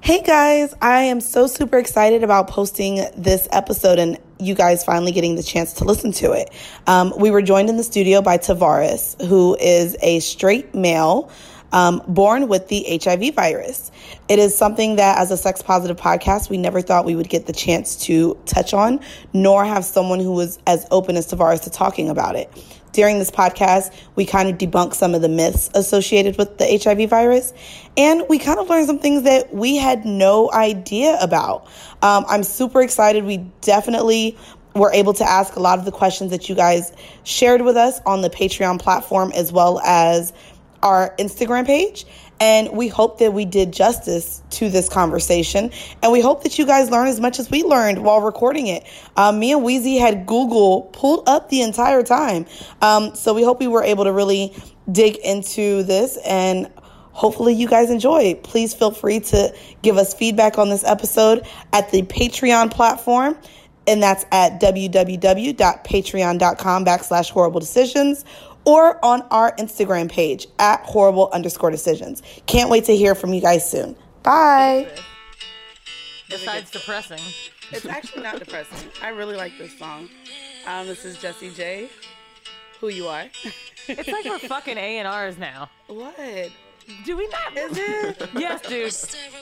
Hey guys, I am so super excited about posting this episode and you guys finally getting the chance to listen to it. We were joined in the studio by Tavares, who is a straight male born with the HIV virus. It is something that as a sex positive podcast, we never thought we would get the chance to touch on, nor have someone who was as open as Tavares to talking about it. During this podcast, we kind of debunk some of the myths associated with the HIV virus, and we kind of learned some things that we had no idea about. I'm super excited. We definitely were able to ask a lot of the questions that you guys shared with us on the Patreon platform as well as our Instagram page. And we hope that we did justice to this conversation. And we hope that you guys learn as much as we learned while recording it. Me and Weezy had Google pulled up the entire time. So we hope we were able to really dig into this and hopefully you guys enjoy. Please feel free to give us feedback on this episode at the Patreon platform. And that's at www.patreon.com/horribledecisions. or on our Instagram page at horrible_decisions. Can't wait to hear from you guys soon. Bye. Besides depressing. It's actually not depressing. I really like this song. This is Jessie J. Who You Are. It's like we're fucking A&Rs now. What? Do we not? Is it? Yes, dude.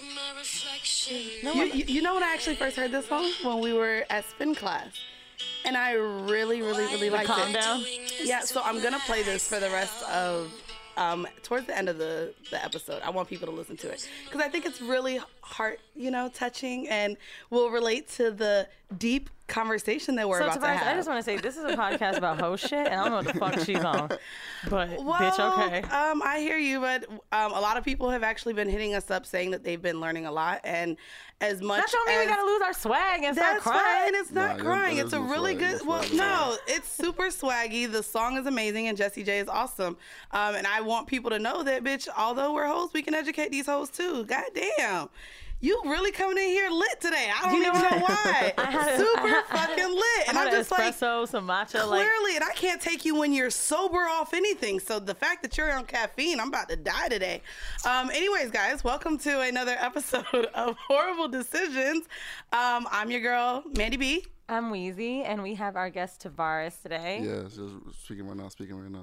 No, you know when I actually first heard this song? When we were at spin class. And I really liked it. Calm down. Yeah, so I'm going to play this for the rest of, towards the end of the episode. I want people to listen to it. Because I think it's really heart, touching and will relate to the deep conversation that we're about to have. I just want to say, this is a podcast about hoe shit, and I don't know what the fuck she's on. But, bitch, okay. I hear you, but a lot of people have actually been hitting us up saying that they've been learning a lot. And as much that don't mean we got to lose our swag and start crying. That's fine. It's not crying. It's a really good, it's super swaggy. The song is amazing, and Jessie J is awesome. And I want people to know that, bitch, although we're hoes, we can educate these hoes too. Goddamn. You really coming in here lit today. I don't even know why. Super fucking lit. And I'm just espresso, some matcha. Clearly, and I can't take you when you're sober off anything. So the fact that you're on caffeine, I'm about to die today. Anyways, guys, welcome to another episode of Horrible Decisions. I'm your girl, Mandy B. I'm Weezy, and we have our guest Tavares today. Yeah, just speaking right now. Speaking right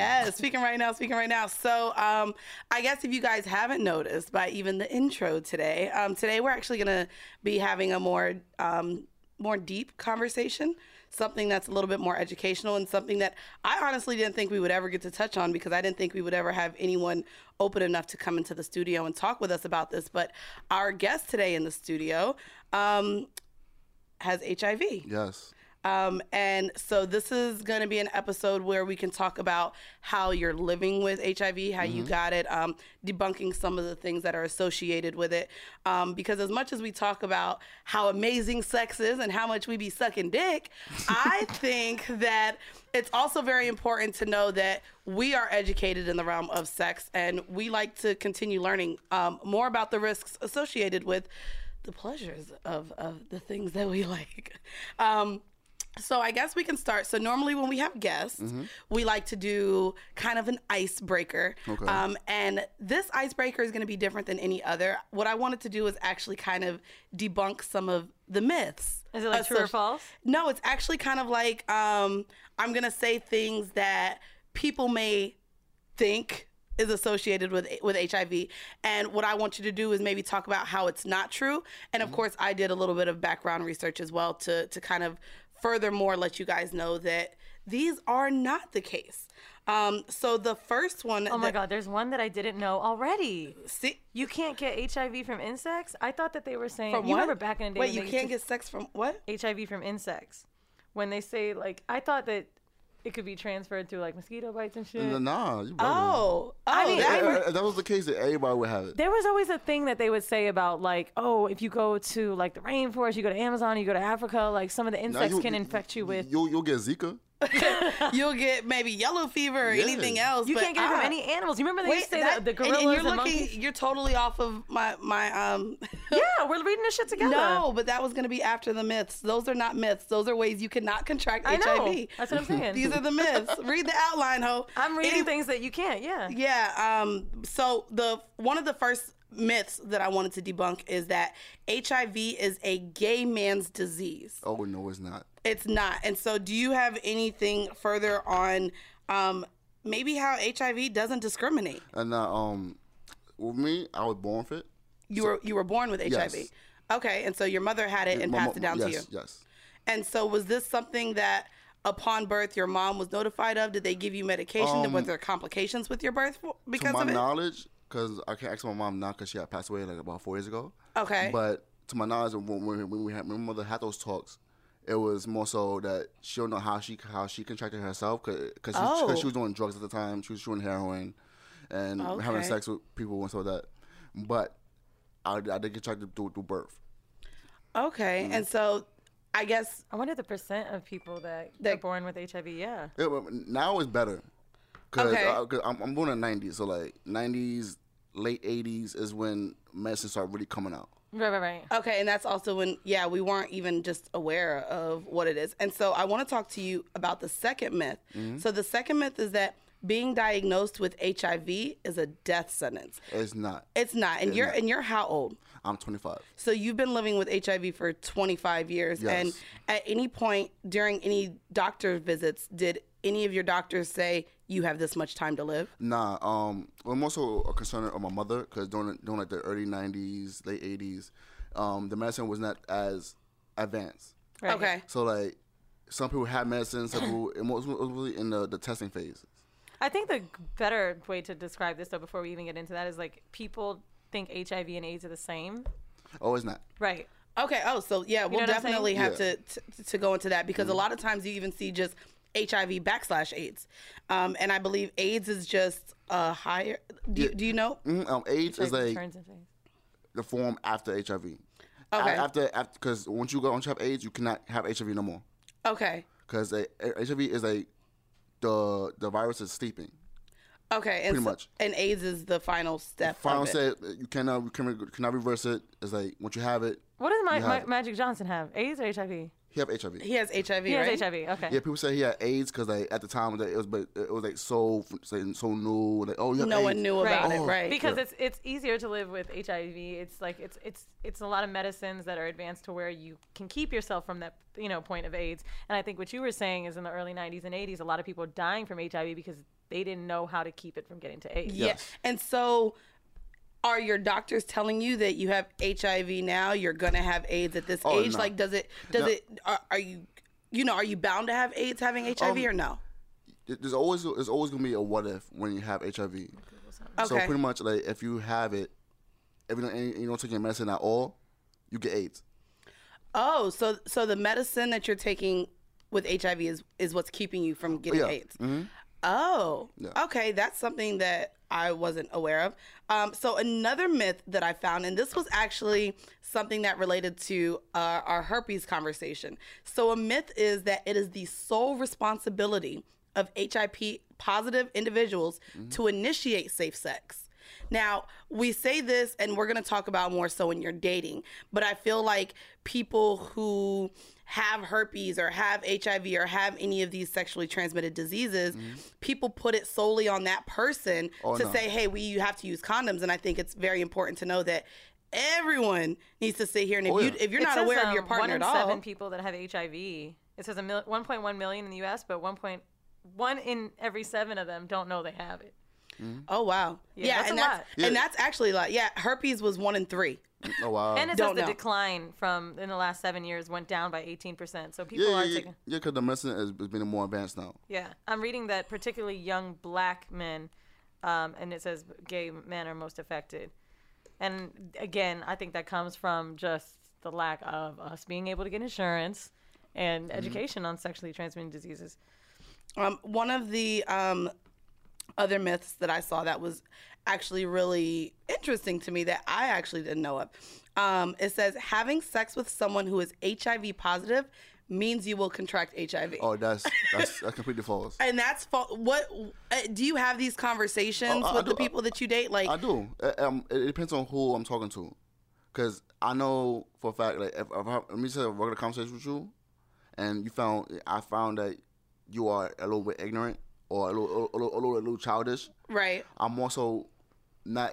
now. So I guess if you guys haven't noticed by even the intro today, today we're actually going to be having a more deep conversation, something that's a little bit more educational and something that I honestly didn't think we would ever get to touch on because I didn't think we would ever have anyone open enough to come into the studio and talk with us about this. But our guest today in the studio has HIV. Yes. And so this is going to be an episode where we can talk about how you're living with HIV, how you got it, debunking some of the things that are associated with it. Because as much as we talk about how amazing sex is and how much we be sucking dick, I think that it's also very important to know that we are educated in the realm of sex and we like to continue learning more about the risks associated with the pleasures of the things that we like. So I guess we can start. So normally when we have guests, we like to do kind of an icebreaker. Okay. And this icebreaker is going to be different than any other. What I wanted to do is actually kind of debunk some of the myths. Is it like true or false? No, it's actually kind of like I'm going to say things that people may think is associated with HIV. And what I want you to do is maybe talk about how it's not true. And of course, I did a little bit of background research as well to kind of furthermore let you guys know that these are not the case. So the first one... Oh my God, there's one that I didn't know already. See? You can't get HIV from insects? I thought that they were saying... From you what? remember back in the day... Wait, you can't get sex from what? HIV from insects. When they say, like... I thought that it could be transferred through like mosquito bites and shit. Nah, you I mean, if that was the case, that everybody would have it. There was always a thing that they would say about like, oh, if you go to like the rainforest, you go to Amazon, you go to Africa, like some of the insects can infect you with. You'll get Zika. You'll get maybe yellow fever or anything else. You can't get it from any animals. You remember they used to say that the gorillas and monkeys? You're totally off of my Yeah, we're reading this shit together. No, but that was going to be after the myths. Those are not myths. Those are ways you cannot contract HIV. Know. That's what I'm saying. These are the myths. Read the outline, ho. I'm reading things that you can't, yeah. Yeah. So one of the first myths that I wanted to debunk is that HIV is a gay man's disease. Oh no, it's not. It's not. And so do you have anything further on maybe how HIV doesn't discriminate? And with me, I was born with it. You were born with HIV. Yes. Okay, and so your mother had it and passed it down to you. Yes. And so was this something that upon birth your mom was notified of? Did they give you medication? Was there complications with your birth because of it? To my knowledge, because I can't ask my mom now because she had passed away like about 4 years ago. Okay. But to my knowledge, when my mother had those talks, it was more so that she don't know how she contracted herself because she was doing drugs at the time. She was doing heroin and having sex with people and so that. But I did get contracted through birth. Okay, and so I guess I wonder the percent of people that are born with HIV. Yeah. Now it's better. Cause, Okay. Cause I'm born in the 90s, so like 90s, late 80s is when medicine started really coming out. Right. Okay, and that's also when, we weren't even just aware of what it is. And so I want to talk to you about the second myth. So the second myth is that being diagnosed with HIV is a death sentence. It's not. It's not. And you're how old? I'm 25. So you've been living with HIV for 25 years. Yes. And at any point during any doctor visits, did any of your doctors say you have this much time to live? Nah. I'm also a concern of my mother because during like the early 90s, late 80s, the medicine was not as advanced. Right. Okay. So like some people had medicine, some people it was really in the testing phase. I think the better way to describe this, though, before we even get into that, is like people think HIV and AIDS are the same. Oh, it's not. Right. Okay. Oh, so yeah, we'll know what I'm definitely saying? have to go into that because a lot of times you even see just HIV/AIDS, and I believe AIDS is just higher. Do you know? AIDS is HIV like turns into AIDS. the form after HIV. Okay. After because once you have AIDS, you cannot have HIV no more Okay. because HIV is like the virus is sleeping. Okay. And Pretty much. And AIDS is the final step. Final of it. say you cannot reverse it. It's like once you have it. What does you have it. Magic Johnson have? AIDS or HIV? He have HIV. He has HIV. He right? has HIV. Okay. Yeah, people say he had AIDS because like at the time it was like so new. Like you have No AIDS. one knew about Right. it, right? Because it's easier to live with HIV. It's like it's a lot of medicines that are advanced to where you can keep yourself from that point of AIDS. And I think what you were saying is in the early 90s and 80s, a lot of people are dying from HIV because they didn't know how to keep it from getting to AIDS. Yeah. Yes. And so, are your doctors telling you that you have HIV now? You're gonna have AIDS at this age? No. Like, does it? Are you? Are you bound to have AIDS having HIV or no? There's always gonna be a what if when you have HIV. So Okay. pretty much like if you have it, if you don't take your medicine at all, you get AIDS. Oh, so the medicine that you're taking with HIV is what's keeping you from getting Yeah. AIDS. Mm-hmm. Oh, Yeah. okay. That's something that I wasn't aware of. So another myth that I found, and this was actually something that related to our herpes conversation. So a myth is that it is the sole responsibility of HIV positive individuals to initiate safe sex. Now, we say this, and we're going to talk about more so when you're dating, but I feel like people who have herpes or have HIV or have any of these sexually transmitted diseases, people put it solely on that person to say, hey, you have to use condoms. And I think it's very important to know that everyone needs to sit here. And if you're not aware of your partner at all. 1 in 7 people that have HIV, it says 1.1 million in the U.S., but 1 in every 7 of them don't know they have it. Oh, wow. Yeah, that's and a lot. And that's actually a lot. Yeah, herpes was 1 in 3. Oh wow. And it Don't says the know. decline from in the last 7 years went down by 18%. So people are taking. Yeah, because the medicine is being more advanced now. Yeah, I'm reading that particularly young black men, and it says gay men are most affected. And again, I think that comes from just the lack of us being able to get insurance and education on sexually transmitted diseases. One of the other myths that I saw that was actually really interesting to me that I actually didn't know of. It says having sex with someone who is HIV positive means you will contract HIV. Oh, that's completely false. And that's what do you have these conversations I with the do. people that you date? Like, I do. It depends on who I'm talking to, because I know for a fact, like if let me say a regular conversation with you, and I found that you are a little bit ignorant or a little childish. right? I'm also not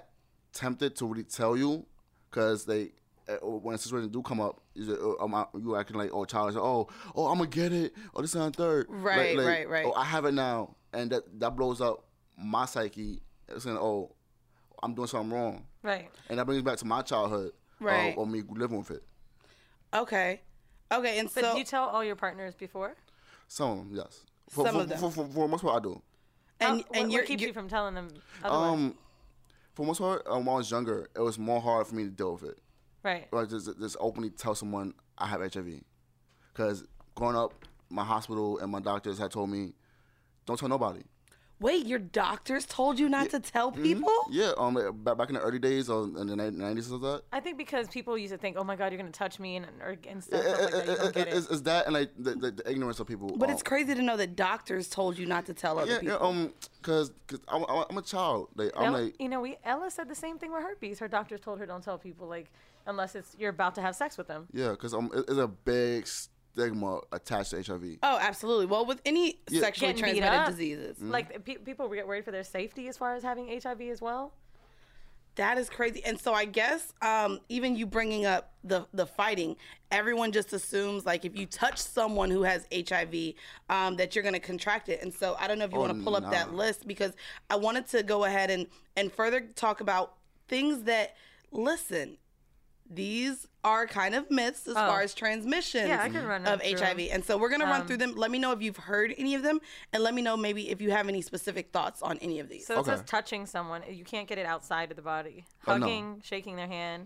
tempted to really tell you, because they when a situation do come up, you acting like childish. Oh, I'm gonna get it. Oh, this is on third. Right. Oh, I have it now, and that blows up my psyche, saying, oh, I'm doing something wrong. Right. And that brings me back to my childhood. Right. Or me living with it. Okay. And but do you tell all your partners before? Some of them, yes. Some of them. For the most part, I do. And what keeps you from telling them otherwise? For the most part, when I was younger, it was more hard for me to deal with it. Right. Or just openly tell someone I have HIV. Because growing up, my hospital and my doctors had told me, don't tell nobody. Wait, your doctors told you not to tell people? Yeah, back in the early days or in the 90s or that. I think because people used to think, oh my God, you're going to touch me and stuff like that. You don't get it. It's that and like the ignorance of people. But it's crazy to know that doctors told you not to tell other people. Yeah, because I'm a child. Ella said the same thing with herpes. Her doctors told her don't tell people, like, unless you're about to have sex with them. Yeah, because it's a big stigma attached to HIV. Oh, absolutely. Well, with any sexually transmitted diseases. Mm-hmm. Like, people get worried for their safety as far as having HIV as well. That is crazy. And so I guess even you bringing up the fighting, everyone just assumes, like, if you touch someone who has HIV, that you're going to contract it. And so I don't know if you want to pull up that list, because I wanted to go ahead and further talk about things that, listen, these are kind of myths as far as transmissions of HIV. And so we're going to run through them. Let me know if you've heard any of them, and let me know maybe if you have any specific thoughts on any of these. So it says touching someone. You can't get it outside of the body. Hugging, shaking their hand,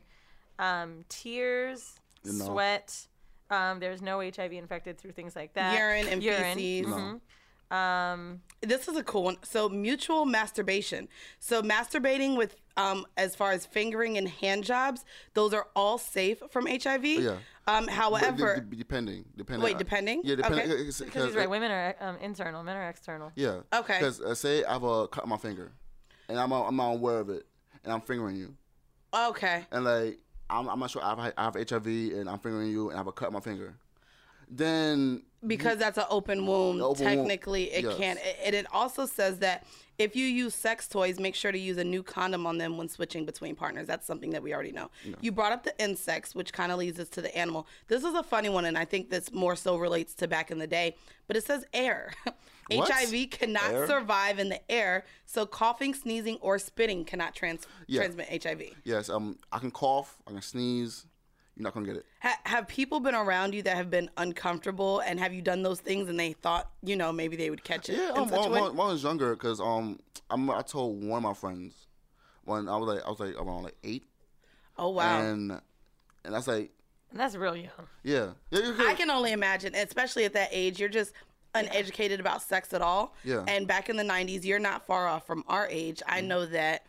tears, sweat. There's no HIV infected through things like that. Urine and feces. Mm-hmm. This is a cool one. So mutual masturbation. So masturbating with, as far as fingering and hand jobs, those are all safe from HIV. Yeah. However, depending. Wait, depending? Yeah, depending. Okay. Because he's right. Women are internal. Men are external. Yeah. Okay. Because say I have a cut on my finger, and I'm not aware of it, and I'm fingering you. Okay. And like I'm not sure I have HIV, and I'm fingering you, and I have a cut on my finger. Then because that's an open wound, technically it can't. And it also says that if you use sex toys, make sure to use a new condom on them when switching between partners. That's something that we already know. Yeah. You brought up the insects, which kind of leads us to the animal. This is a funny one, and I think this more so relates to back in the day. But it says air. HIV cannot survive in the air, so coughing, sneezing, or spitting cannot transmit HIV. Yes, I can cough, I can sneeze. You're not going to get it. Have people been around you that have been uncomfortable, and have you done those things and they thought, maybe they would catch it? Yeah, when I was younger, because I told one of my friends when I was around 8. Oh, wow. And that's like... And that's real young. Yeah. I can only imagine, especially at that age, you're just uneducated about sex at all. Yeah. And back in the 90s, you're not far off from our age. I know that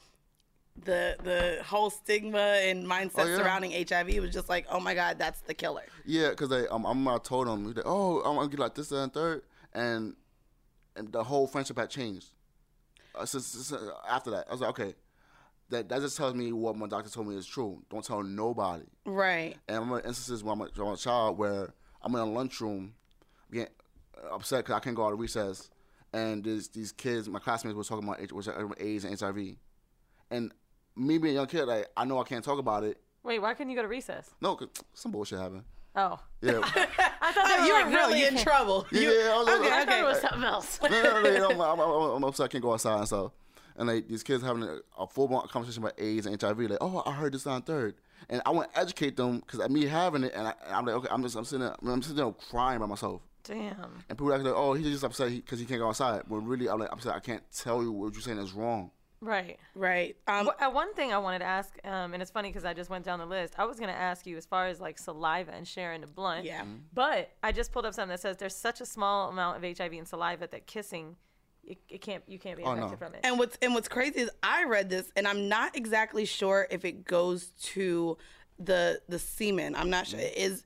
the whole stigma and mindset surrounding HIV was just like, oh my God, that's the killer. Yeah, because I told him, I'm gonna get like this and third, and the whole friendship had changed. Since after that, I was like, okay, that just tells me what my doctor told me is true. Don't tell nobody. Right. And I'm in instances where I'm a child where I'm in a lunchroom, getting upset because I can't go out of recess, and these kids, my classmates, were talking about AIDS and HIV, and me being a young kid, like, I know I can't talk about it. Wait, why couldn't you go to recess? No, cause some bullshit happened. Oh. Yeah. I thought you were really in trouble. Yeah, I thought it was something else. I'm upset I can't go outside and stuff. And like these kids having a full-blown conversation about AIDS and HIV, like, oh, I heard this on third. And I want to educate them because me having it, and I'm like, okay, I'm sitting there crying by myself. Damn. And people are like, oh, he's just upset because he can't go outside. When really, I'm like, upset, I can't tell you what you're saying is wrong. Right. One thing I wanted to ask, and it's funny because I just went down the list. I was going to ask you as far as like saliva and sharing the blunt. Yeah. But I just pulled up something that says there's such a small amount of HIV in saliva that kissing, you can't be infected from it. And what's crazy is I read this, and I'm not exactly sure if it goes to the semen. I'm not sure.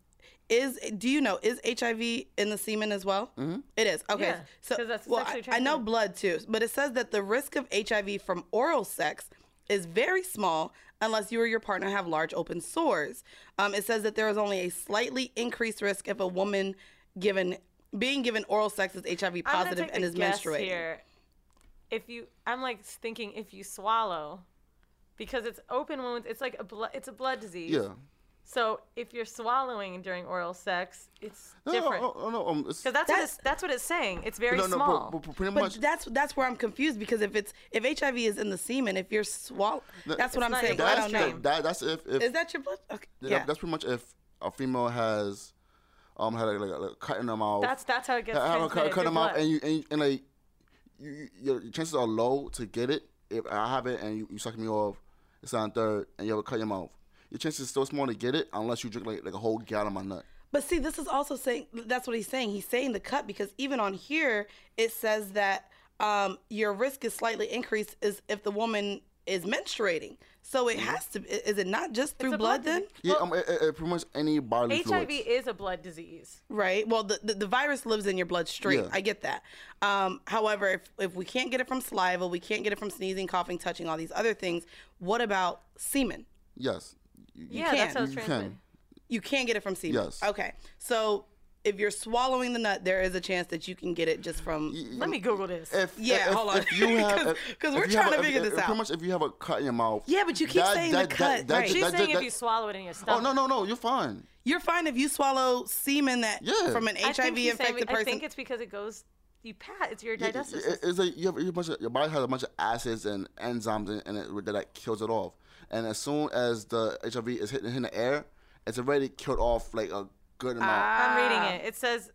Do you know, is HIV in the semen as well? Mm-hmm. It is. Okay. Yeah, so that's I know blood too, but it says that the risk of HIV from oral sex is very small unless you or your partner have large open sores. It says that there is only a slightly increased risk if a woman being given oral sex is HIV positive and is menstruating. Here. I'm like thinking if you swallow, because it's open wounds. It's like it's a blood disease. Yeah. So if you're swallowing during oral sex, it's different. No. Because that's what it's saying. It's very small. But pretty much. That's where I'm confused, because if HIV is in the semen, if you're swallow, that's what I'm saying. I don't know. That's if is that your blood? Okay. Yeah. That's pretty much if a female has had like a cut in her mouth. That's how it gets transmitted. Cut in her mouth, and like your chances are low to get it. If I have it and you suck me off, it's on third, and you have a cut in your mouth. Your chances are still small to get it unless you drink like a whole gallon of my nut. But see, this is also saying, that's what he's saying. He's saying the cut, because even on here, it says that your risk is slightly increased is if the woman is menstruating. So it has to, is it not just through blood then? Yeah, it pretty much any bodily fluids. HIV is a blood disease. Right. Well, the virus lives in your bloodstream. Yeah. I get that. However, if we can't get it from saliva, we can't get it from sneezing, coughing, touching, all these other things, what about semen? Yes. That's how it's transmitted. You can't get it from semen. Yes. Okay. So if you're swallowing the nut, there is a chance that you can get it just from. Let me Google this. Hold on. If you have, because we're trying to figure this out. Pretty much, if you have a cut in your mouth. Yeah, but you keep saying the cut. Right. She's saying if you swallow it in your stomach. Oh no, you're fine. You're fine if you swallow semen from an HIV infected person. I think it's because it goes. It's your digestive system. It's like your body has a bunch of acids and enzymes in it that kills it off. And as soon as the HIV is hitting the air, it's already killed off like a good amount. I'm reading it. It says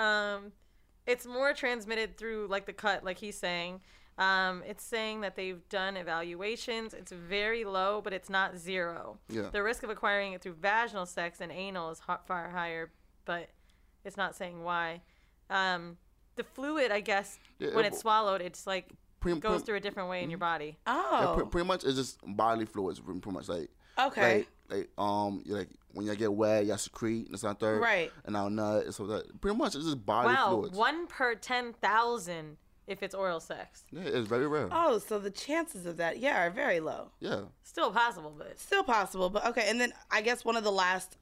it's more transmitted through like the cut, like he's saying. It's saying that they've done evaluations. It's very low, but it's not zero. Yeah. The risk of acquiring it through vaginal sex and anal is far higher, but it's not saying why. The fluid, I guess, when it's swallowed, it's like goes through a different way in your body. Oh. Yeah, pretty much it's just bodily fluids. Pretty much like okay. Like when you get wet, you secrete, and it's not third. Right. And now nut, and so that pretty much it's just bodily fluids. 1 per 10,000 if it's oral sex. Yeah, it's very rare. Oh, so the chances of that, are very low. Yeah. Still possible, but okay. And then I guess one of the last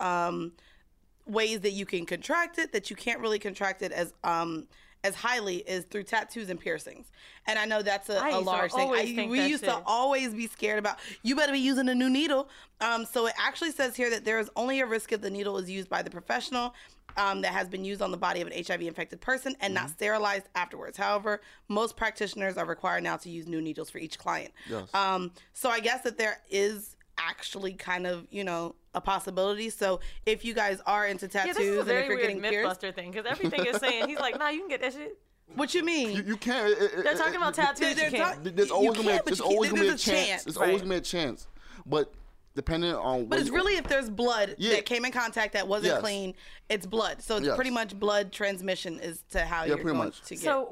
ways that you can contract it, that you can't really contract it as highly, is through tattoos and piercings. And I know that's a large thing. We used to always be scared about, you better be using a new needle. So it actually says here that there is only a risk if the needle is used by the professional that has been used on the body of an HIV infected person and not sterilized afterwards. However, most practitioners are required now to use new needles for each client. Yes. So I guess that there is actually kind of, a possibility. So if you guys are into tattoos this is a very and if you're weird getting pierced, Mythbuster thing, because everything is saying, he's like, nah, you can get that shit. What you mean? You can't. They're talking about tattoos. There's always gonna be a chance. There's always Right. gonna be a chance. But depending on. But it's really if there's blood that came in contact that wasn't Yes. clean, it's blood. So it's pretty much blood transmission is to how you're pretty going much. to get. So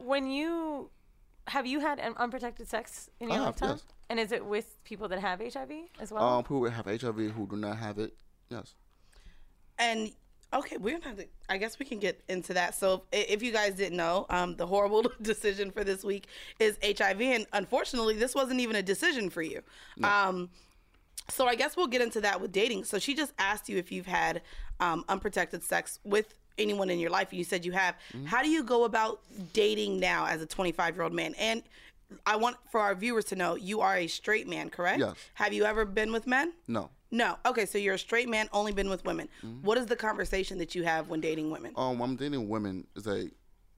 have you had unprotected sex in your lifetime? Yes. And is it with people that have HIV as well? People who have HIV who do not have it, yes. And okay, we're gonna have to. I guess we can get into that. So if you guys didn't know, the horrible decision for this week is HIV, and unfortunately, this wasn't even a decision for you. No. So I guess we'll get into that with dating. So she just asked you if you've had unprotected sex with anyone in your life, and you said you have. Mm-hmm. How do you go about dating now as a 25-year-old man? And I want for our viewers to know you are a straight man, correct? Yes. Have you ever been with men? No. No. Okay, so you're a straight man, only been with women. Mm-hmm. What is the conversation that you have when dating women? I'm dating women. It's like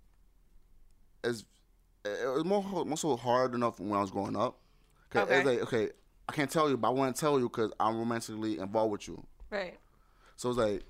it was more so hard enough when I was growing up. Okay. It's like, okay, I can't tell you, but I want to tell you because I'm romantically involved with you. Right. So it's like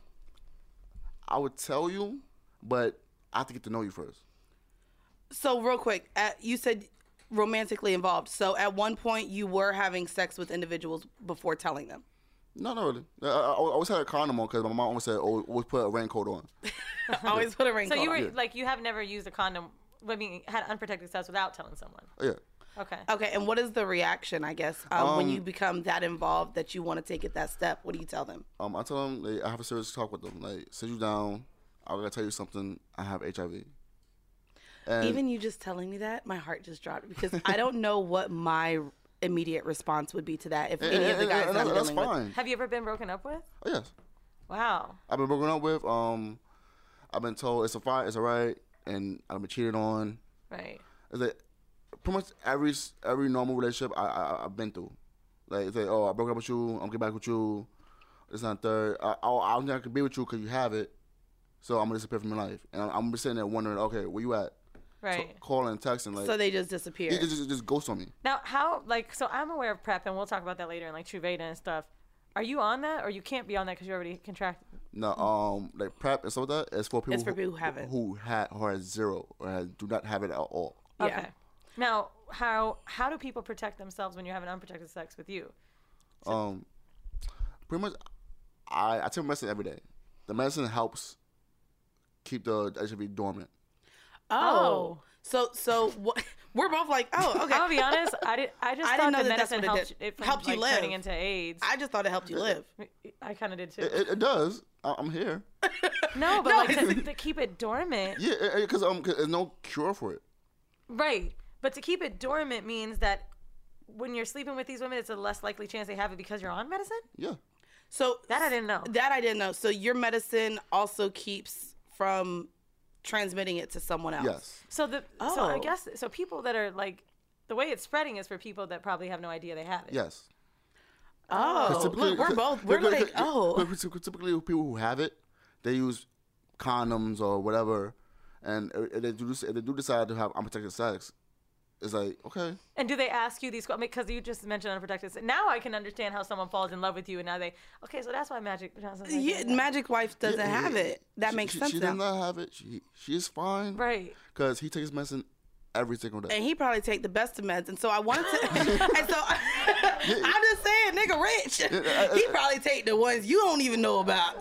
I would tell you, but I have to get to know you first. So real quick, you said romantically involved. So at one point you were having sex with individuals before telling them? No, not really. I always had a condom on because my mom always said, always put a raincoat on. Always put a raincoat on. So you were like, you have never used a condom, had unprotected sex without telling someone? Yeah. Okay, and what is the reaction, I guess, when you become that involved that you want to take it that step? What do you tell them? I tell them, I have a serious talk with them. Like, sit you down. I gotta tell you something. I have HIV. And even you just telling me that, my heart just dropped because I don't know what my immediate response would be to that if any of the guys that I'm dealing with. Have you ever been broken up with? Oh, yes. Wow. I've been broken up with. I've been told it's fine, it's all right, and I've been cheated on. Right. It's like pretty much every normal relationship I've been through. Like, it's like, oh, I broke up with you. I'm getting back with you. This and third. I'm not gonna be with you because you have it. So I'm gonna disappear from your life, and I'm sitting there wondering, okay, where you at? Right. Calling, texting, like. So they just disappear. Yeah, just ghost on me. Now, how, like, so I'm aware of PrEP, and we'll talk about that later, and like Truvada and stuff. Are you on that, or you can't be on that because you already contracted? No, like PrEP and stuff like that. It's for people. It's for people who have it. Who has zero or do not have it at all. Yeah. Okay. Now, how do people protect themselves when you're having unprotected sex with you? Pretty much, I take medicine every day. The medicine helps keep the HIV dormant. Oh. So what? We're both like, oh, okay. I'll be honest. I just thought know the that that's medicine what it helped from helped you like, live. turning into AIDS. I just thought it helped you live. I kind of did too. It does. I'm here. No, but like to keep it dormant. Yeah, because there's no cure for it. Right. But to keep it dormant means that when you're sleeping with these women, it's a less likely chance they have it because you're on medicine? Yeah. So That I didn't know. That I didn't know. So your medicine also keeps from transmitting it to someone else. Yes. So I guess people that are like, the way it's spreading is for people that probably have no idea they have it. Yes. Oh, look, we're like, oh. Typically, people who have it, they use condoms or whatever, and if they do decide to have unprotected sex, it's like, okay. And do they ask you these questions? Because you just mentioned unprotected sex. Now I can understand how someone falls in love with you, and now okay, so that's why Magic Johnson's like, Yeah, Magic Wife doesn't have it. That makes sense She now. does not have it. She's fine. Right. Because he takes medicine every single day. And he probably take the best of meds. And so I wanted to, and so I'm just saying, nigga rich. He probably take the ones you don't even know about.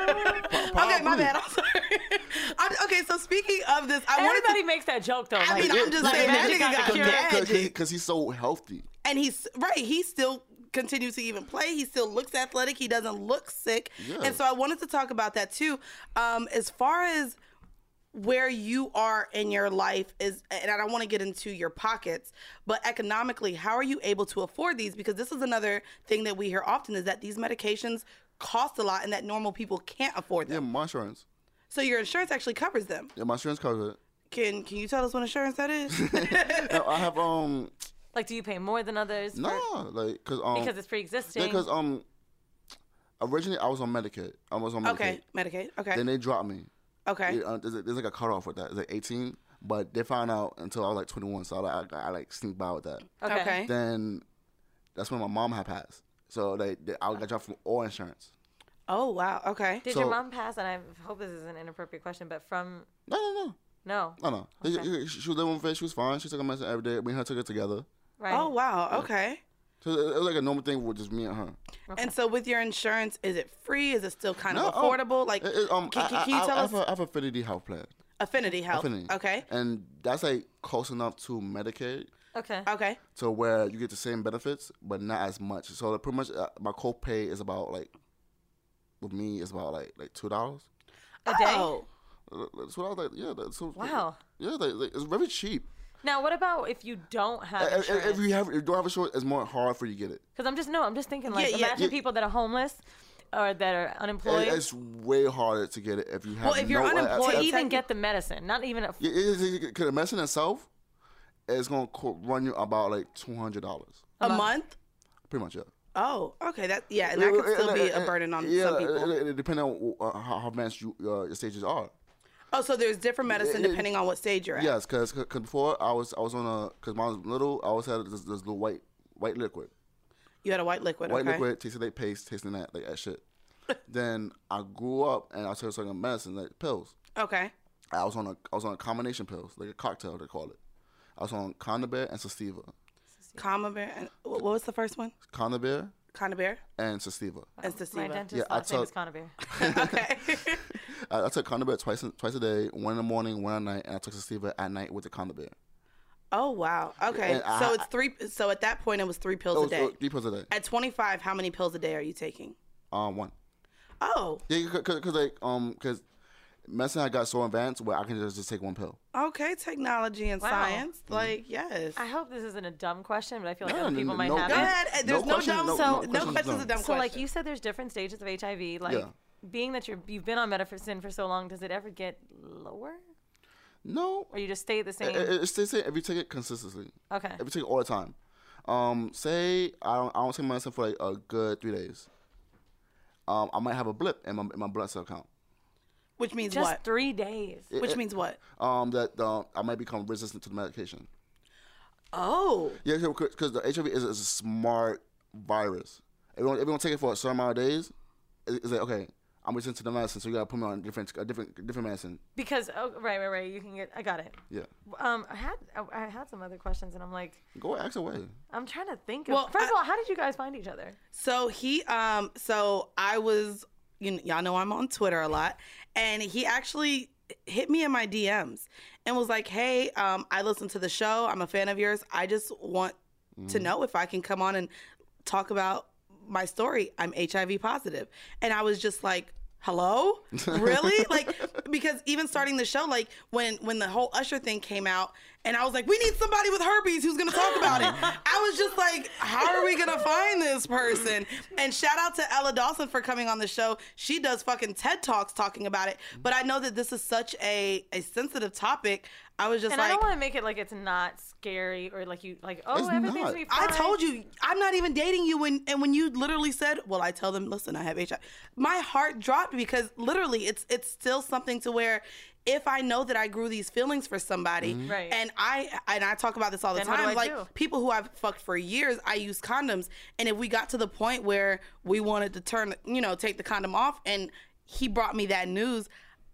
Okay, my bad. I'm sorry. Okay, so speaking of this, Everybody makes that joke though. I mean, I'm just like, saying that Magic nigga got cure. magic. Because he's so healthy. And he's right. He still continues to even play. He still looks athletic. He doesn't look sick. Yeah. And so I wanted to talk about that too. As far as where you are in your life is, and I don't want to get into your pockets, but economically, how are you able to afford these? Because this is another thing that we hear often is that these medications cost a lot and that normal people can't afford them. Yeah, my insurance. So your insurance actually covers them. Yeah, my insurance covers it. Can you tell us what insurance that is? No, I have Like, do you pay more than others? No, like because it's pre-existing. Because originally I was on Medicaid. Okay, Medicaid. Okay. Then they dropped me. Okay. There's like a cutoff with that. It's like 18, but they found out until I was like 21, so I like sneak by with that. Okay. Then that's when my mom had passed, so I got dropped from all insurance. Oh wow. Okay. Did your mom pass? And I hope this is an inappropriate question, but from No. No. Okay. She was living with it. She was fine. She took a medicine every day. Me and her took it together. Right. Oh wow. Okay. So it was like a normal thing with just me and her. Okay. And so with your insurance, is it free? Is it still kind of affordable? Like, can you tell us? I have Affinity Health Plan. Affinity Health. Affinity. Okay. And that's like close enough to Medicaid. Okay. Okay. To where you get the same benefits, but not as much. So pretty much my copay is about like, with me, is about like $2 a day. Oh. That's what I was like. Yeah. Wow. Yeah, like, it's very cheap. Now, what about if you don't have insurance? If you don't have insurance, it's more hard for you to get it. Because I'm just thinking like, imagine people that are homeless or that are unemployed. It's way harder to get it if you have. Well, if you're unemployed, to even get the medicine, not even the medicine itself is gonna run you about like $200 a month. Pretty much, yeah. Oh, okay. And that could still be a burden on some people. Depending on how advanced your stages are. Oh, so there's different medicine depending on what stage you're at. Yes, because before I was on because when I was little, I always had this little white liquid. You had a white liquid. White liquid, tasted like paste, tasting that shit. Then I grew up and I started taking medicine like pills. Okay. I was on a combination pills, like a cocktail they call it. I was on Condabare and Sestiva. Condabare and what was the first one? Condabare and Sestiva. And Sestiva. My dentist's last name is Condabare. Okay. I took Condabare twice a day, one in the morning, one at night, and I took Sestiva at night with the Condabare. Oh wow. Okay. So it's three. So at that point, it was 3 pills a day. 3 pills a day. At 25, how many pills a day are you taking? 1. Oh. Yeah, because medicine I got so advanced where I can just take 1 pill. Okay, technology and science. Mm-hmm. Like, yes. I hope this isn't a dumb question, but I feel like No, other people might no, have Go it. ahead. There's no dumb. No question's a dumb So, question. like you said, there's different stages of HIV. Like, being that you've been on medicine for so long, does it ever get lower? No. Or you just stay the same? It's the same if you take it consistently. Okay. If you take it all the time. Say I don't take medicine for like a good 3 days. I might have a blip in my blood cell count. Which means Just what? 3 days. Which means what? That I might become resistant to the medication. Oh. Yeah, because the HIV is a smart virus. If you don't take it for a certain amount of days, it's like, okay, I'm resistant to the medicine, so you gotta put me on a different medicine. Because right. You can get. I got it. Yeah. I had some other questions, and I'm like, Go ask away. I'm trying to think. Well, First of all, how did you guys find each other? So so I was, y'all know I'm on Twitter a lot, and he actually hit me in my DMs and was like, hey, I listened to the show. I'm a fan of yours. I just want to know if I can come on and talk about my story. I'm HIV positive. And I was just like, hello? Really? Like, because even starting the show, like when the whole Usher thing came out, and I was like, we need somebody with herpes who's going to talk about it. I was just like, how are we going to find this person? And shout out to Ella Dawson for coming on the show. She does fucking TED Talks talking about it. But I know that this is such a sensitive topic. I was just and like, I don't want to make it like it's not scary or like you like, oh, It's everything's not. gonna be fine. I told you, I'm not even dating you. When you literally said, well, I tell them, listen, I have HIV. My heart dropped because literally it's still something to where if I know that I grew these feelings for somebody, Right. and I talk about this all the Then what do time, I like do? people who I've fucked for years, I use condoms. And if we got to the point where we wanted to take the condom off and he brought me that news,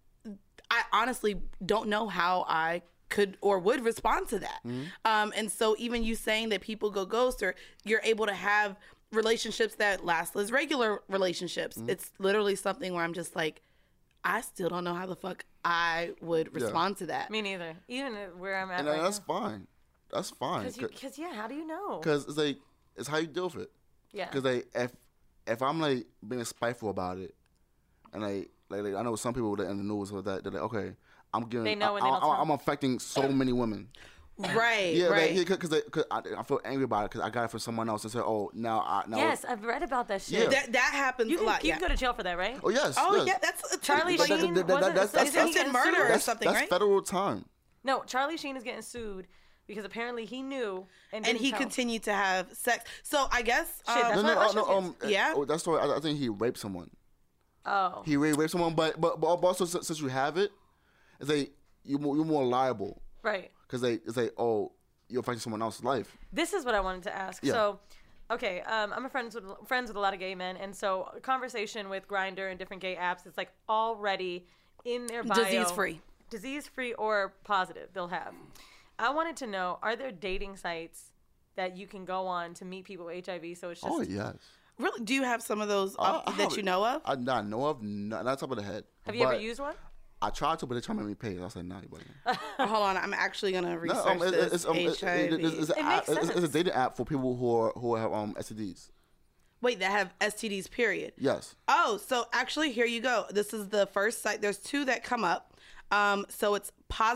I honestly don't know how I could or would respond to that. And so even you saying that people go ghost or you're able to have relationships that last as regular relationships, it's literally something where I'm just like, I still don't know how the fuck I would respond to that. Me neither. Even where I'm at And right that's now. fine. That's fine. Because yeah, how do you know? Because it's like, it's how you deal with it. Yeah. Because like, if I'm like being spiteful about it, and like I know some people that in the news with that, they're like, okay, I'm giving, They know when they don't I'm affecting so many women. Right, Yeah, right. because I feel angry about it because I got it from someone else and said, oh, now. Yes, I've read about that shit. Yeah. That happens You a can, lot. you Yeah. can go to jail for that, right? Oh yes. Oh yes. yeah, that's Charlie like, Sheen that- wasn't that's- isn't he that's getting murder sued? or something, That's right? federal time. No, Charlie Sheen is getting sued because apparently he knew and and didn't he tell. continued to have sex. So I guess Shit, that's what Usher gets. Yeah. Oh, that story. I think he raped someone. Oh. He raped someone, but also since you have it, it's like you're more liable Right. because it's like, oh, you're affecting someone else's life. This is what I wanted to ask. Yeah. So, okay, I'm friends with a lot of gay men, and so a conversation with Grindr and different gay apps, it's like already in their bio. Disease-free or positive they'll have. I wanted to know, are there dating sites that you can go on to meet people with HIV? So it's just Oh yes. Really? Do you have some of those I that have you it. know of? I know of, not top of the head. Have you ever But used one? I tried to, but they tried to make me pay. I was like, nah, you buddy. Hold on, I'm actually gonna research this. HIV. It's a dating app for people who have STDs. Wait, that have STDs. Period. Yes. Oh, so actually, here you go. This is the first site. There's two that come up. So it's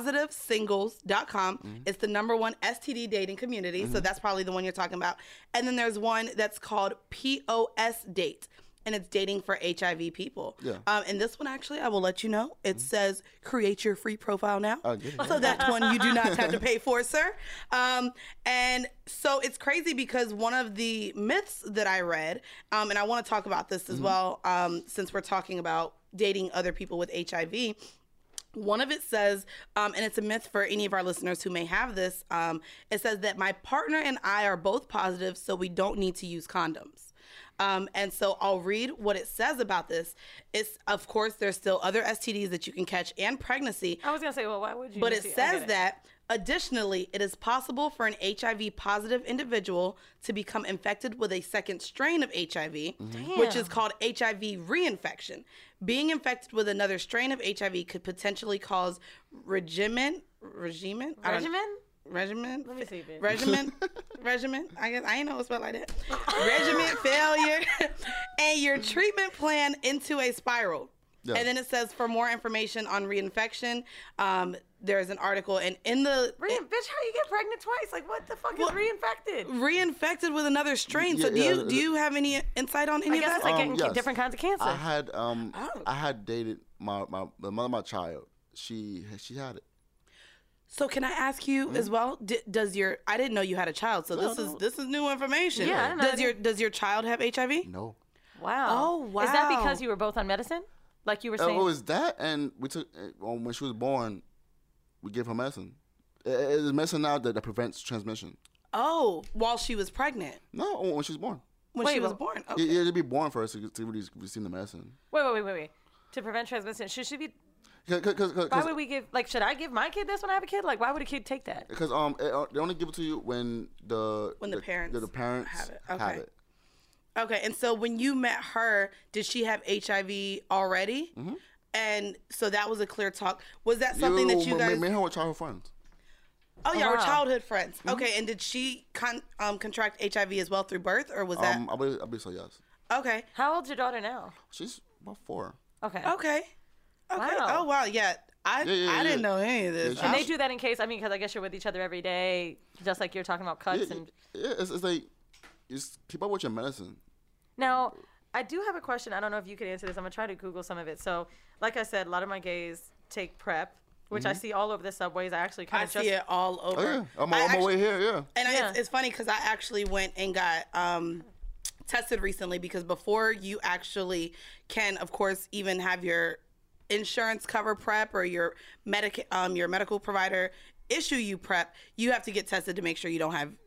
positivesingles.com. It's the #1 STD dating community. So that's probably the one you're talking about. And then there's one that's called POS Date. And it's dating for HIV people. Yeah. And this one, actually, I will let you know. It says, create your free profile now. Oh, get it. So that one you do not have to pay for, sir. And so it's crazy because one of the myths that I read, and I want to talk about this as well, since we're talking about dating other people with HIV. One of it says, and it's a myth for any of our listeners who may have this, it says that my partner and I are both positive, so we don't need to use condoms. And so I'll read what it says about this. It's, of course, there's still other STDs that you can catch and pregnancy. I was going to say, well, why would you? But need it to- I says get it. that, additionally, it is possible for an HIV positive individual to become infected with a second strain of HIV, which is called HIV reinfection. Being infected with another strain of HIV could potentially cause regimen. Let me see, bitch. Regimen. I guess I ain't know it's spelled like that. Regimen failure, and your treatment plan into a spiral. Yeah. And then it says for more information on reinfection, there's an article, and in the Bitch, how you get pregnant twice? Like, what the fuck is reinfected? reinfected with another strain. So do you have any insight on any I guess of it's that? like getting Yes. different kinds of cancer. I had dated the mother of my child. She had it. So can I ask you as well? Does your I didn't know you had a child, so this is new information. Yeah, I didn't know does your child have HIV? No. Wow. Oh, wow. Is that because you were both on medicine? Like you were saying? It was that, and we took when she was born, we gave her medicine. It's medicine now that prevents transmission. Oh, while she was pregnant. No, when she was born. When she was born. Okay. Yeah, it'd be born first to really receive the medicine. Wait. To prevent transmission, should she be? Cause, why would we give? Like, should I give my kid this when I have a kid? Like, why would a kid take that? Because they only give it to you when the parents have it. Okay. Have it. Okay, and so when you met her, did she have HIV already? Mm-hmm. And so that was a clear talk. Was that something that you guys? Me and her were childhood friends. Oh, y'all were childhood friends. Mm-hmm. Okay, and did she contract HIV as well through birth, or was that? I believe so. Yes. Okay. How old's your daughter now? She's about 4. Okay. Wow. Oh wow. Yeah. I didn't know any of this. And they do that in case. I mean, because I guess you're with each other every day, just like you're talking about cuts and. Yeah, it's like just keep up with your medicine. Now, I do have a question. I don't know if you could answer this. I'm gonna try to Google some of it. So, like I said, a lot of my gays take PrEP, which I see all over the subways. I actually kind of see it all over. Oh, yeah. I'm on my way here. Yeah. And it's funny because I actually went and got tested recently because before you actually can, of course, even have your insurance cover PrEP or your medical provider issue you PrEP, you have to get tested to make sure you don't have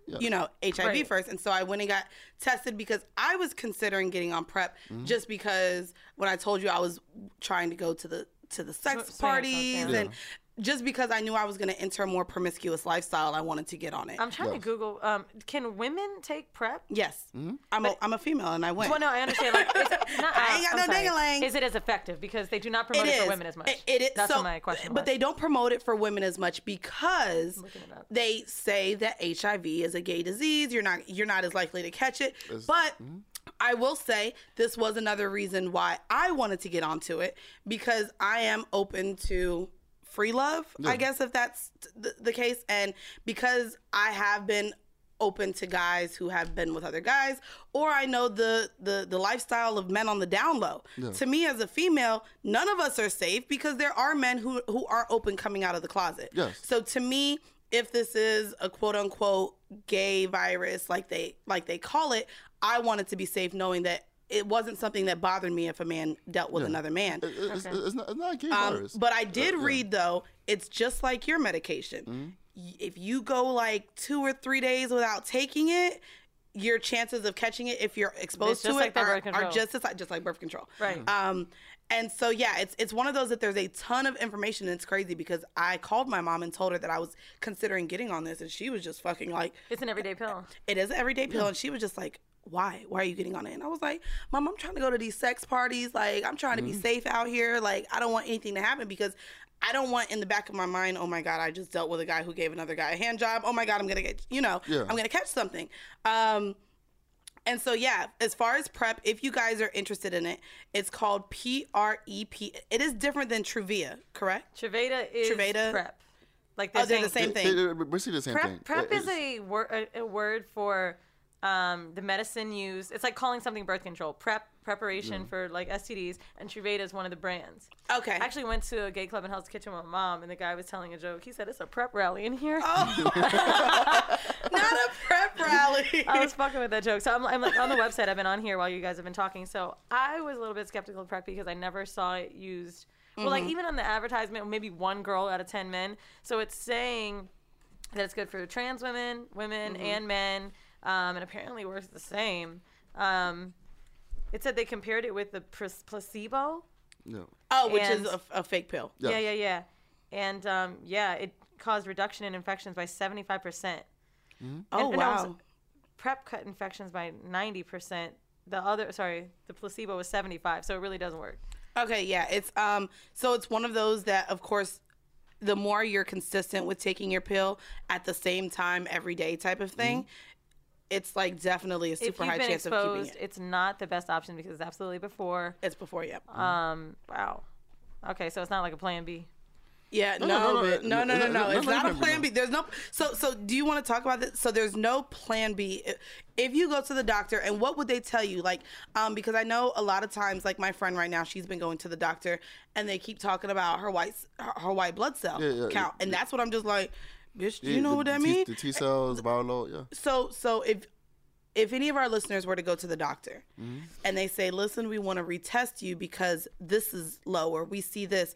HIV first. And so I went and got tested because I was considering getting on PrEP just because when I told you I was trying to go to the sex parties and just because I knew I was going to enter a more promiscuous lifestyle, I wanted to get on it. I'm trying to Google. Can women take PrEP? Yes. Mm-hmm. I'm a female and I went. Well, no, I understand. Like, I ain't got no ding-a-lang. Is it as effective? Because they do not promote it for women as much. It is. That's what my question was. But they don't promote it for women as much because they say that HIV is a gay disease. You're not as likely to catch it. But I will say this was another reason why I wanted to get onto it because I am open to free love, I guess, if that's the case. And because I have been open to guys who have been with other guys, or I know the lifestyle of men on the down low. Yeah. To me as a female, none of us are safe because there are men who are open coming out of the closet. Yes. So to me, if this is a quote unquote gay virus like they call it, I wanted to be safe knowing that it wasn't something that bothered me if a man dealt with another man. It's not a gay virus. But I did read, though, it's just like your medication. Mm-hmm. If you go like 2 or 3 days without taking it, your chances of catching it if you're exposed to it are just like birth control. Right. And so, yeah, it's one of those that there's a ton of information. And it's crazy because I called my mom and told her that I was considering getting on this. And she was just fucking like... It's an everyday pill. It is an everyday pill. And she was just like... Why are you getting on it? And I was like, Mom, I'm trying to go to these sex parties. Like, I'm trying to be safe out here. Like, I don't want anything to happen because I don't want in the back of my mind, oh my God, I just dealt with a guy who gave another guy a hand job. Oh my God, I'm going to get, I'm going to catch something. And so, yeah, as far as PrEP, if you guys are interested in it, it's called PrEP. It is different than Truvia, correct? Truvada is PrEP. Like they're the same thing. We're the same thing. PrEP is a word for... the medicine used, it's like calling something birth control. Preparation for like STDs, and Truvada is one of the brands. Okay. I actually went to a gay club in Hell's Kitchen with my mom, and the guy was telling a joke. He said, it's a PrEP rally in here. Oh. Not a PrEP rally. I was fucking with that joke. So I'm like on the website. I've been on here while you guys have been talking. So I was a little bit skeptical of PrEP because I never saw it used. Well, like even on the advertisement, maybe 1 girl out of 10 men. So it's saying that it's good for trans women, and men. And apparently works the same. It said they compared it with the placebo. No. Oh, which is a fake pill. Yes. Yeah. And it caused reduction in infections by 75%. Mm-hmm. Oh, wow. PrEP cut infections by 90%. The placebo was 75%. So it really doesn't work. Okay, yeah. It's so it's one of those that, of course, the more you're consistent with taking your pill at the same time every day type of thing. Mm-hmm. It's like definitely a super high chance of keeping it. It's not the best option because it's absolutely before. It's before, yep. Wow. Okay, so it's not like a plan B. Yeah, no. It's not a plan B. There's no. So do you want to talk about this? So there's no plan B. If you go to the doctor, and what would they tell you? Like, because I know a lot of times, like my friend right now, she's been going to the doctor, and they keep talking about her white blood cell count, and that's what I'm just like, bitch. Do you know what that means? The T cells, viral load, yeah. So if any of our listeners were to go to the doctor and they say, listen, we want to retest you because this is low or we see this,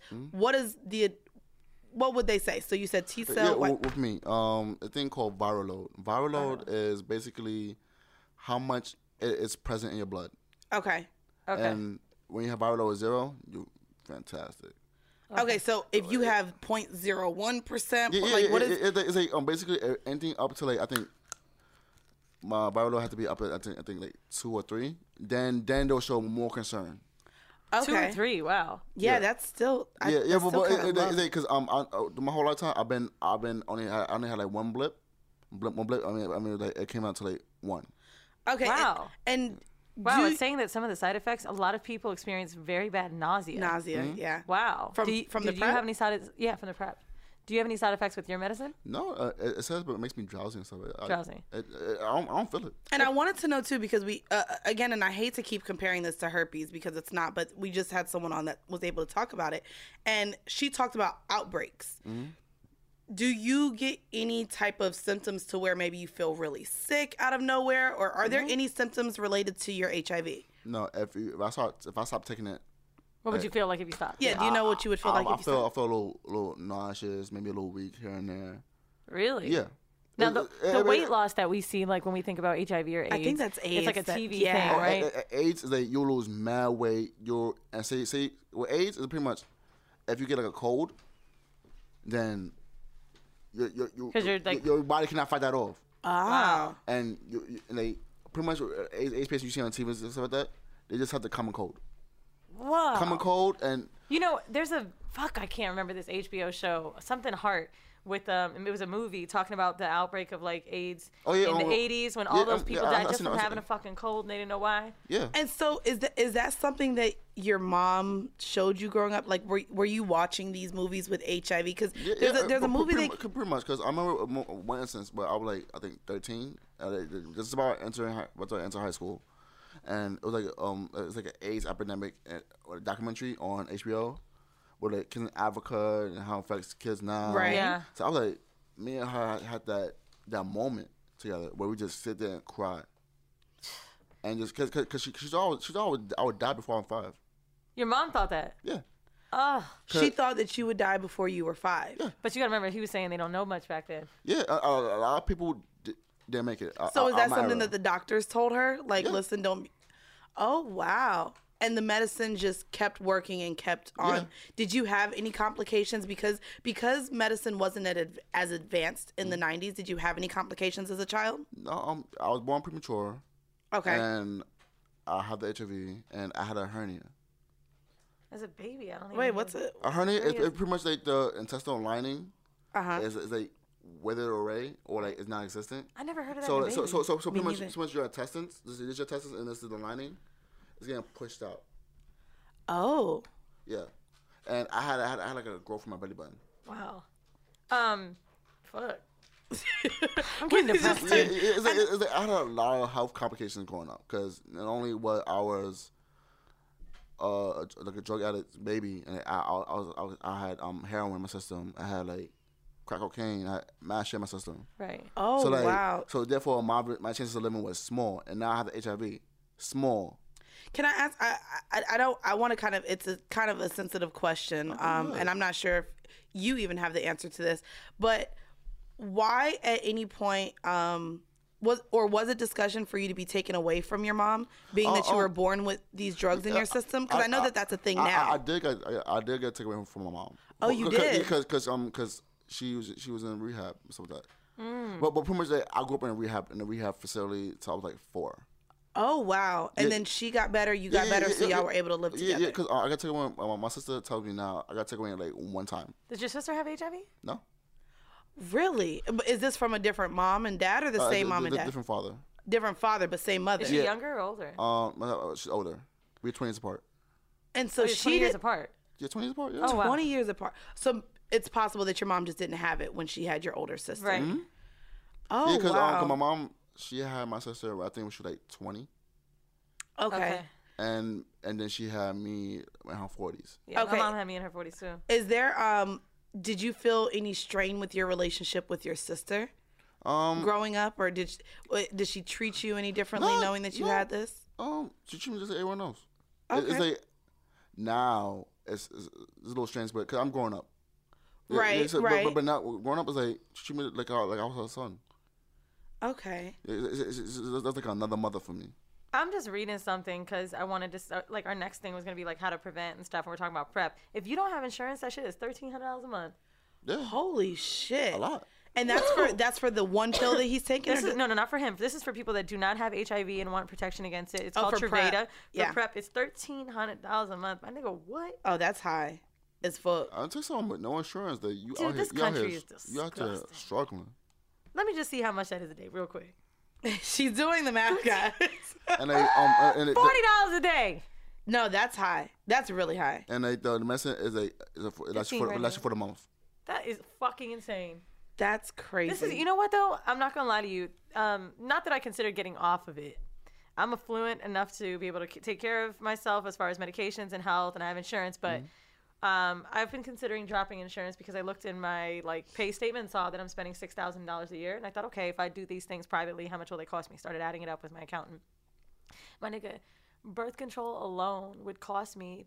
what would they say? So you said T cell. Yeah, with me, a thing called viral load. Viral load is basically how much is present in your blood. Okay. And when you have viral load 0, you're fantastic. Okay, so if you have 0.01%, what is it's like basically anything up to like I think my viral load had to be up at I think like 2 or 3. Then they'll show more concern. Okay. 2 or 3, wow. Yeah, that's still. But because my whole lifetime I've been only had like one blip. I mean like it came out to like 1. Okay. Wow. And wow, it's saying that some of the side effects. A lot of people experience very bad nausea. Yeah. Wow. From the prep? Do you have any side? Yeah, from the prep. Do you have any side effects with your medicine? No, it says, but it makes me drowsy and stuff. Drowsy. I don't feel it. And I wanted to know too because we again, and I hate to keep comparing this to herpes because it's not, but we just had someone on that was able to talk about it, and she talked about outbreaks. Do you get any type of symptoms to where maybe you feel really sick out of nowhere, or are there any symptoms related to your HIV? No, if I stop taking it. What would you feel like if you stopped? Yeah, do you know what you would feel like if you stopped? I feel a little nauseous, maybe a little weak here and there. Really? Yeah. Now, the weight loss that we see, like when we think about HIV or AIDS, I think that's AIDS. It's like a TV thing, right? AIDS is like you lose mad weight. And say with AIDS is pretty much if you get like a cold, then your body cannot fight that off. Wow. And they pretty much AIDS patients you see on TV and stuff like that, they just have the common cold. Whoa. Common cold and there's I can't remember this HBO show, something Heart with it was a movie talking about the outbreak of like AIDS in the 80s when all those people died just from having a fucking cold and they didn't know why. Yeah. And so is that something that your mom showed you growing up? Like were you watching these movies with HIV? Because there's a movie pretty much because I remember one instance where I was like I think 13, just about to enter high school. And it was like an AIDS epidemic documentary on HBO, where like kids in Africa and how it affects kids now. Right. Yeah. So I was like, me and her had that moment together where we just sit there and cry, and just because she's always I would die before I'm 5. Your mom thought that. Yeah. Oh. She thought that you would die before you were 5. Yeah. But you gotta remember, he was saying they don't know much back then. Yeah. A lot of people didn't make it. So is that something that the doctors told her? Like, listen, don't. Oh wow! And the medicine just kept working and kept on. Yeah. Did you have any complications because medicine wasn't as advanced in the 90s? Did you have any complications as a child? No, I was born premature. Okay. And I had the HIV, and I had a hernia. As a baby, I don't even. Wait, what's it? A hernia is pretty much like the intestinal lining. Is like withered away or like it's non-existent. I never heard of that. So pretty much your intestines. This is your intestines, and this is the lining. It's getting pushed out. Oh. Yeah, and I had like a growth from my belly button. Wow. Fuck. I'm getting depressed. It's like I had a lot of health complications growing up because not only was I was like a drug addict baby, and I had heroin in my system. I had like crack cocaine. I had mad shit in my system. Right. Oh, so, wow. So therefore, my chances of living was small, and now I have the HIV. Small. Can I ask? I want to kind of. It's a kind of a sensitive question, and I'm not sure if you even have the answer to this. But why, at any point, was it discussion for you to be taken away from your mom, being that you were born with these drugs in your system? Because I know that that's a thing now. I did get taken away from my mom. Oh, you did? Because she was in rehab, so that. But pretty much I grew up in a rehab facility until I was like 4. Oh wow! And then she got better, you got better, so y'all were able to live together. Yeah, because I got taken away. My sister tells me now I got taken away like one time. Did your sister have HIV? No. Really? But is this from a different mom and dad, or the same mom and dad? Different father. Different father, but same mother. Is she younger or older? She's older. We're 20 years apart. And so 20 years apart. Yeah, 20 years apart. Yeah. Oh, wow. 20 years apart. So it's possible that your mom just didn't have it when she had your older sister. Right. Mm-hmm. Oh, Yeah, because wow. my mom, she had my sister, I think she was like 20. Okay. And then she had me in her 40s. Yeah, Okay. my mom had me in her 40s too. Is there did you feel any strain with your relationship with your sister growing up, or did she treat you any differently knowing that you had this? She treated me just like everyone else. Okay. It's like now it's a little strange, but because I'm growing up. Right, right. But now growing up is like she treated me like I was her son. Okay. That's like another mother for me. I'm just reading something because I wanted to start, like, our next thing was going to be, like, how to prevent and stuff. And we're talking about PrEP. If you don't have insurance, that shit is $1,300 a month. Yeah, Holy shit. a lot. And that's for the one pill that he's taking? This is, no, not for him. This is for people that do not have HIV and want protection against it. It's called for Truvada. PrEP. Yeah. For PrEP, it's $1,300 a month. My nigga, what? Oh, that's high as fuck. I take someone with no insurance that you Dude, out here, this you out country here, is you out there disgusting. struggling. Let me just see how much that is a day, real quick. She's doing the math, guys. And they $40 a day. No, that's high. That's really high. and the medicine is that's for the month. That is fucking insane. That's crazy. This is, you know what though? I'm not gonna lie to you. Not that I consider getting off of it. I'm affluent enough to be able to take care of myself as far as medications and health, and I have insurance. But I've been considering dropping insurance because I looked in my pay statement and saw that I'm spending $6,000 a year, and I thought, okay, if I do these things privately, how much will they cost me? Started adding it up with my accountant. My nigga, birth control alone would cost me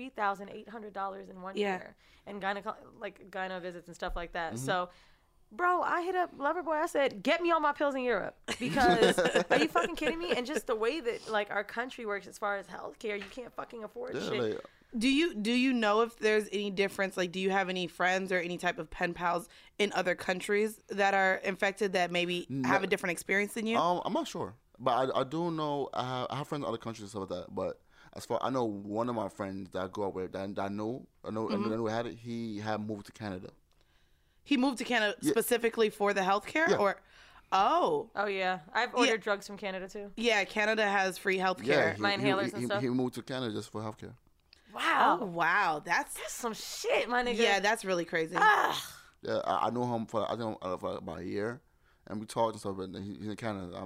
$3,800 in 1 year, and gyno visits and stuff like that. So. Bro, I hit up Loverboy. I said, get me all my pills in Europe. Because are you fucking kidding me? And just the way that our country works as far as healthcare, you can't fucking afford shit. Do you know if there's any difference? Like, do you have any friends or any type of pen pals in other countries that are infected that maybe have a different experience than you? I'm not sure, but I do know I have friends in other countries and stuff like that. But as far I know, one of my friends that I grew up with that I know had it. He had moved to Canada. He moved to Canada specifically for the healthcare, or Oh yeah, I've ordered drugs from Canada too. Yeah, Canada has free healthcare. My inhalers and stuff. He moved to Canada just for healthcare. Wow. Oh wow, that's some shit, my nigga. Yeah, that's really crazy. Yeah, I knew him for about a year, and we talked and stuff. But he's in Canada.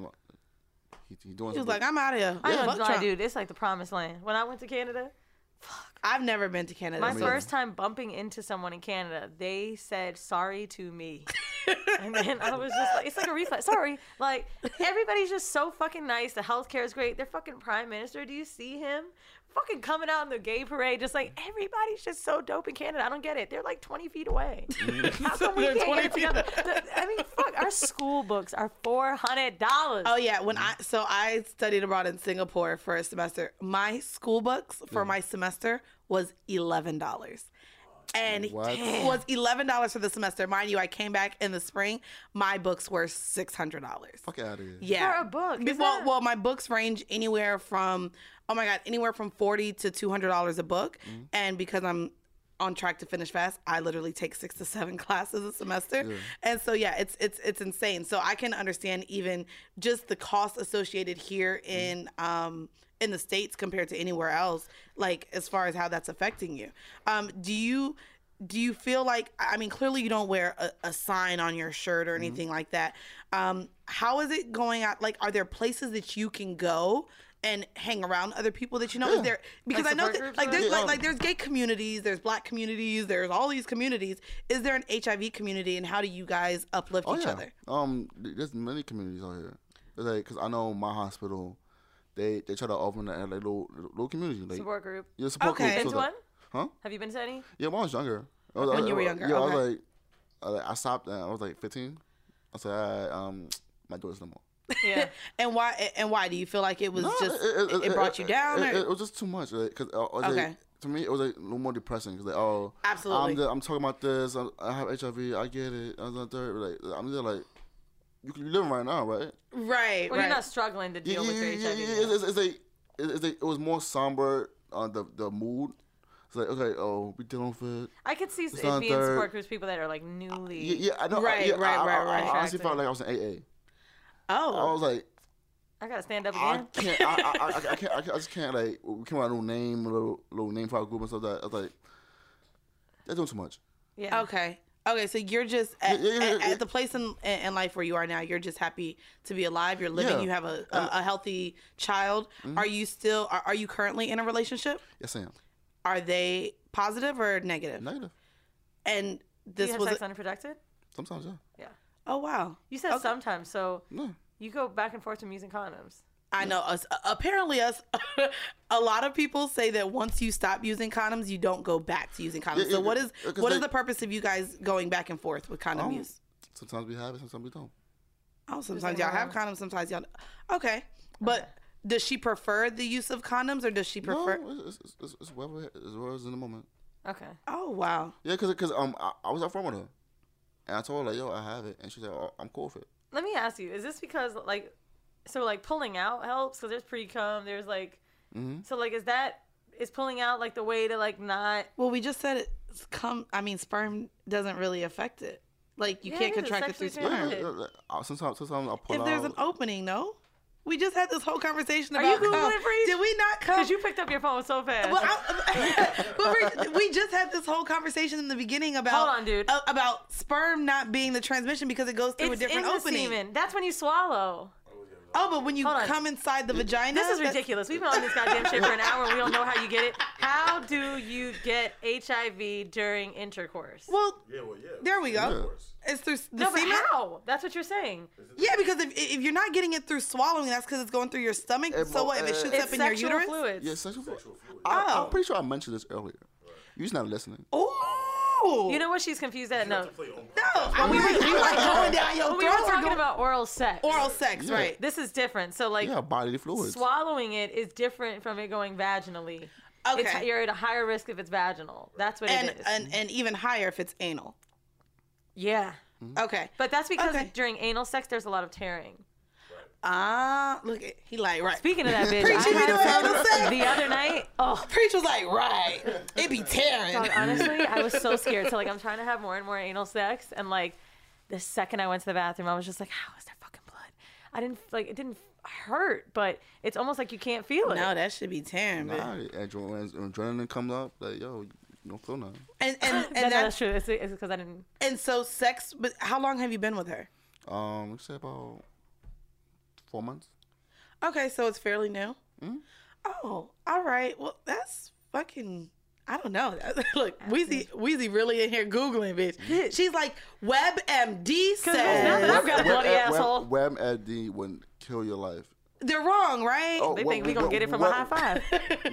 He doing. He was like, I'm out of here. I ain't gonna lie, dude. It's like the promised land. When I went to Canada. I've never been to Canada. My first time bumping into someone in Canada, they said sorry to me. And then I was just like, it's like a reflex. Sorry. Like, everybody's just so fucking nice. The healthcare is great. Their fucking prime minister, do you see him? Fucking coming out in the gay parade, just like, everybody's just so dope in Canada. I don't get it. They're like 20 feet away. How come we can't get together? I mean, fuck, our school books are $400. Oh yeah, I studied abroad in Singapore for a semester. My school books for my semester was $11. And it was $11 for the semester. Mind you, I came back in the spring. My books were $600. Fuck out of here. Yeah. For a book. Well, my books range anywhere from $40 to $200 a book. And because I'm on track to finish fast, I literally take 6 to 7 classes a semester. Yeah. And so yeah, it's insane. So I can understand even just the cost associated here in the States compared to anywhere else, like as far as how that's affecting you. Do you feel like, I mean, clearly you don't wear a sign on your shirt or anything like that. How is it going out? Like, are there places that you can go and hang around other people that you know? Is there, because I know that, there's gay communities, there's black communities, there's all these communities. Is there an HIV community, and how do you guys uplift each other? There's many communities out here. Like, cause I know my hospital, they try to open a little community, like support group. Yeah, support group. Been to one? Huh? Have you been to any? Yeah, when I was younger. When you were younger, yeah, okay. I stopped. I was like 15. I said, my daughter's no more. Yeah. And why do you feel like it was it brought you down? It was just too much. Because to me, it was like a little more depressing. Cause absolutely. I'm talking about this. I have HIV. I get it. I'm just like. You're living right now, right? Right. Well, you're not struggling to deal with your HIV. It was more somber on the mood. It's like, okay, we dealing with it. I could see it being support groups, people that are like newly. Yeah, I know. Right. I honestly felt like I was in AA. Oh. I was like, I gotta stand up again. I just can't, like, we came out with a little name for our group and stuff like that. I was like, they're doing too much. Yeah. Okay. Okay, so you're just at the place in life where you are now. You're just happy to be alive. You're living. Yeah. You have a healthy child. Are you still? Are you currently in a relationship? Yes, I am. Are they positive or negative? Negative. And Do this you have was. sex unprotected? Sometimes, yeah. Yeah. Oh wow. You said sometimes, so No. you go back and forth from using condoms. I know. Apparently, a lot of people say that once you stop using condoms, you don't go back to using condoms. Yeah, So what is they- the purpose of you guys going back and forth with condom use? Sometimes we have it, sometimes we don't. Oh, sometimes y'all have condoms, sometimes y'all. Okay, but does she prefer the use of condoms, or does she prefer? No, it's whatever it's in the moment. Okay. Oh wow. Yeah, because I was up front with her, and I told her like, yo, I have it, and she said, oh, I'm cool with it. Let me ask you: is this because like, so like pulling out helps? Because there's pre-cum, there's like, so like is pulling out like the way to like not? Well, we just said sperm doesn't really affect it. Like you Yeah, can't it is. contract it through Sexually sperm. transmitted. Sometimes I pull If out. there's an opening, no. We just had this whole conversation Are about you cum. Googling, Breeze? Did we not come? Because you picked up your phone so fast. But we just had this whole conversation in the beginning about Hold on, dude. About sperm not being the transmission because it goes through it's a different in opening. the semen. That's when you swallow. Oh, but when you Hold on. come inside the vagina, This is that's- ridiculous. We've been on this goddamn shit for an hour and we don't know how you get it. How do you get HIV during intercourse? Well, Yeah. there we go. Yeah. It's through the No, but semen. how? That's what you're saying. Yeah, because if you're not getting it through swallowing, that's because it's going through your stomach. So what if it shoots It's up in your sexual uterus? fluids. Yeah, sexual fluid. Oh. I'm pretty sure I mentioned this earlier. You're just not listening. Oh, You know what she's confused at? No. no, we were like going down your When we throat. were or talking going- about oral sex. oral sex, Yeah. right? This is different. So like Yeah, bodily fluids. swallowing it is different from it going vaginally. Okay. You're at a higher risk if it's vaginal. That's what it is. And even higher if it's anal. Yeah. Okay. But that's because Okay. during anal sex, there's a lot of tearing. Look at he like right. Speaking of that, bitch, Preach, you be doing I anal sex? had the other night. Oh, Preach was like right. It be tearing. dog, honestly, I was so scared. So like, I'm trying to have more and more anal sex, and like, the second I went to the bathroom, I was just like, how is there fucking blood? I didn't like it. Didn't hurt, but it's almost like you can't feel it. No, that should be tearing, man. Nah, when adrenaline comes up, like, yo, you don't feel nothing. And that's that's true. It's because I didn't. and so sex. But how long have you been with her? We say about 4 months. Okay, so it's fairly new. Oh, all right. Well, that's fucking. I don't know. Look, Weezy really in here Googling, bitch. She's like, WebMD Because there's nothing says I've got a bloody asshole. WebMD wouldn't kill your life. they're wrong, right? Oh, They think we gonna get it from a high five.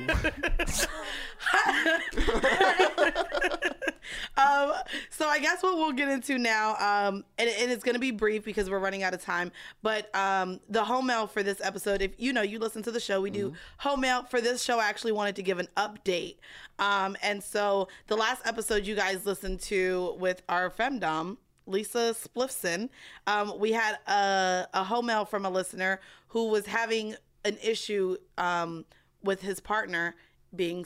So I guess what we'll get into now, and it's going to be brief because we're running out of time, but the home mail for this episode, if you listen to the show, we do home mail. For this show, I actually wanted to give an update. And so the last episode you guys listened to with our femdom, Lisa Spliffson, we had a home mail from a listener who was having an issue with his partner being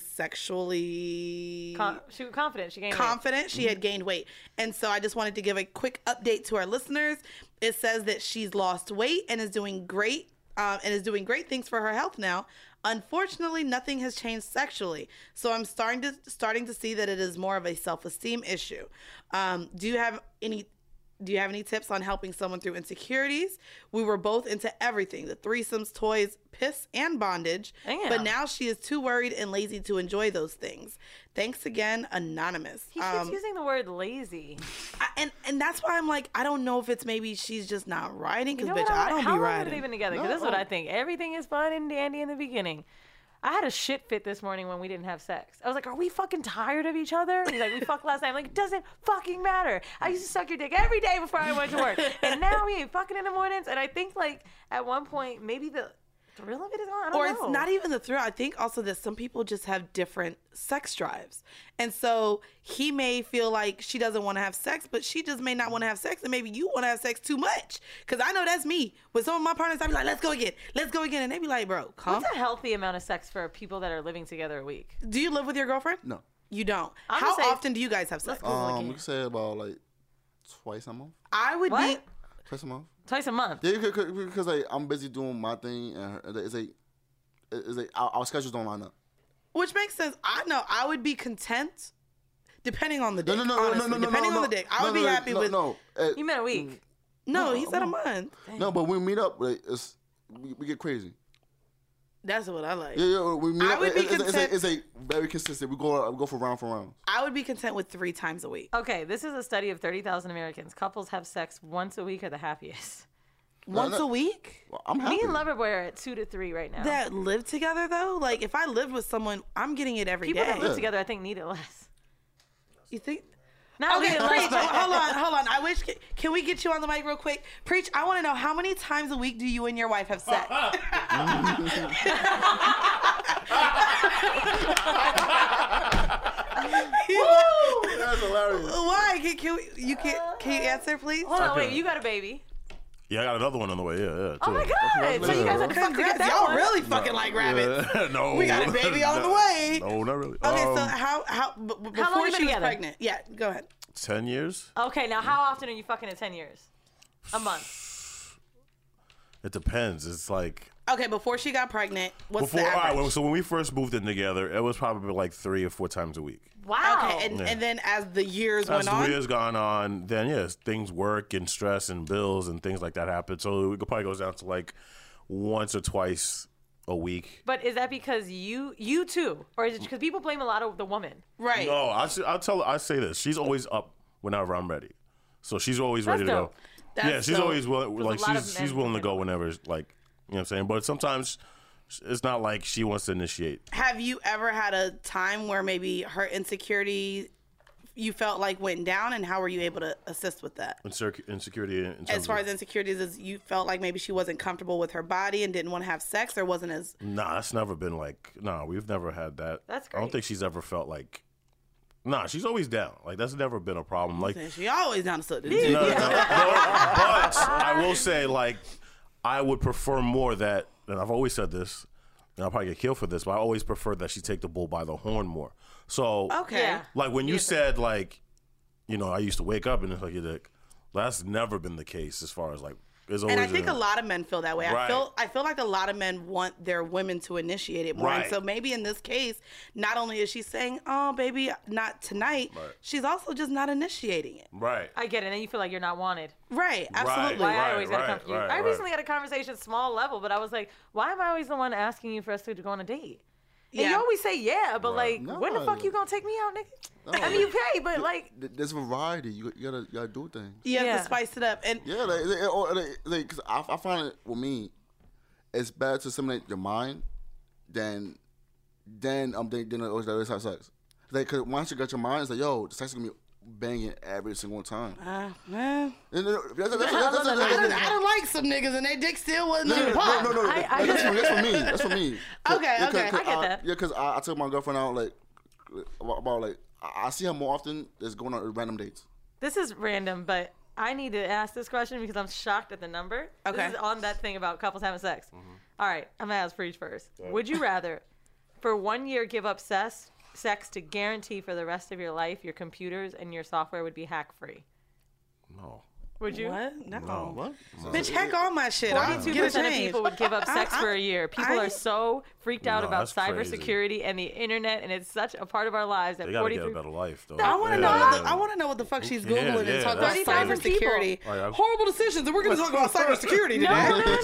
sexually She was confident. She gained weight. confident. She had gained weight. And so I just wanted to give a quick update to our listeners. It says that she's lost weight and is doing great things for her health now. Unfortunately, nothing has changed sexually. So I'm starting to see that it is more of a self-esteem issue. Do you have any tips on helping someone through insecurities? We were both into everything, the threesomes, toys, piss, and bondage. Damn. But now she is too worried and lazy to enjoy those things. Thanks again, Anonymous. He keeps using the word lazy. And that's why I'm like, I don't know if it's maybe she's just not writing, because, You know bitch, what? I don't How be long have they writing. been together? Because this is what I think. Everything is fun and dandy in the beginning. I had a shit fit this morning when we didn't have sex. I was like, are we fucking tired of each other? He's like, we fucked last night. I'm like, it doesn't fucking matter. I used to suck your dick every day before I went to work. And now we ain't fucking in the mornings. And I think, like, at one point, maybe the thrill of it is gone. I don't Or know. it's not even the thrill. I think also that some people just have different sex drives. And so he may feel like she doesn't want to have sex, but she just may not want to have sex. And maybe you want to have sex too much. Because I know that's me. With some of my partners, I be like, let's go again. Let's go again. And they be like, bro, come. What's a healthy amount of sex for people that are living together a week? Do you live with your girlfriend? No. You don't. I'm How gonna say- often do you guys have sex? Let's Google We again. can say about like twice a month. I would What? be. Twice a month. Twice a month. Yeah, because like I'm busy doing my thing, and it's like our schedules don't line up. Which makes sense. I know I would be content Depending on the dick. No. Depending on the dick. I would be happy with. You meant a week. No, he said a month. No, but when we meet up, like, we get crazy. That's what I like. Yeah, we meet I up. would be content. It's a very consistent. We go for round for round. I would be content with 3 times a week. Okay, this is a study of 30,000 Americans. Couples have sex once a week are the happiest. Once a week? Well, I'm happy. Me and Loverboy are at 2 to 3 right now. That live together though? Like if I lived with someone, I'm getting it every People day. that live together, I think, need it less. You think? Not Okay, need it Preach. less, but Hold on. I wish. Can we get you on the mic real quick? Preach. I want to know how many times a week do you and your wife have sex? That's hilarious. Why? Can you answer, please? Hold on, wait. You got a baby. Yeah, I got another one on the way. Yeah. Oh my God! So you guys had to fucking get that Y'all one. really fucking like rabbits. No. We got a baby on the way. No, not really. Okay, so how before you been she was together? pregnant? Yeah, go ahead. 10 years? Okay, now how often are you fucking in 10 years? A month. It depends. It's like Okay, before she got pregnant, what's before. the All average? right, so when we first moved in together, it was probably like 3 or 4 times a week. Wow. Okay, and then as the years went As the on, years gone on, then yes, things work and stress and bills and things like that happen. So it probably goes down to like once or twice a week. But is that because you too, or is it because people blame a lot of the woman? right? No, I say this. She's always up whenever I'm ready. So she's always ready to dope. go. That's Yeah, she's dope. always willing. Like a lot of she's men willing to do go that. whenever. Like, you know what I'm saying. But sometimes it's not like she wants to initiate. Have you ever had a time where maybe her insecurity you felt like went down, and how were you able to assist with that? Insecurity in terms As far of, as insecurities, is you felt like maybe she wasn't comfortable with her body and didn't want to have sex, or wasn't as Nah, that's never been like. Nah, we've never had that. That's I don't great. think she's ever felt like. Nah, she's always down. Like that's never been a problem. Like she always down to suck this no, dick. no, but I will say like I would prefer more that, and I've always said this, and I'll probably get killed for this, but I always prefer that she take the bull by the horn more. So Okay. Yeah. like when you said like, you know, I used to wake up and it's like your dick. That's never been the case as far as like. There's always And I think a lot of men feel that way. Right. I feel like a lot of men want their women to initiate it more. And Right. so maybe in this case, not only is she saying, "Oh, baby, not tonight," Right. she's also just not initiating it. Right. I get it, and then you feel like you're not wanted. Right. Absolutely. Why I Right, always gotta come right, to you. right, I right. recently had a conversation, small level, but I was like, why am I always the one asking you for us to go on a date? And you Yeah. always say yeah, but like, No. when the fuck you gonna take me out, nigga? I mean, you pay, but like, There's variety. You gotta do things. You have Yeah. to spice it up. And Yeah, because I find it with me, it's better to stimulate your mind than always have sex. Like, cause once you got your mind, it's like, yo, the sex is gonna be banging every single time. man, And that's I don't like some niggas and they dick still wasn't in the pot. No. I- That's for me. That's for me. Okay, Yeah, okay. I get that. Yeah, because I took my girlfriend out like about like I see her more often. Is going on random dates. this is random, but I need to ask this question because I'm shocked at the number. Okay. This is on that thing about couples having sex. All right, I'm gonna ask Preach first. Would you rather, for 1 year, give up sex to guarantee for the rest of your life your computers and your software would be hack free? No. Would you? What? No. What? Bitch, heck all my shit. I'll 42% get a of change. people would give up sex for a year. People I- are so freaked out No, about that's crazy. cybersecurity and the internet, and it's such a part of our lives that They gotta get a 43. better life though. I want to Yeah. know. I want to know what the fuck she's cares? googling and Yeah, talking about that's 30,000 people. cybersecurity. Oh, yeah. Horrible decisions, and we're going to talk about cybersecurity today. No.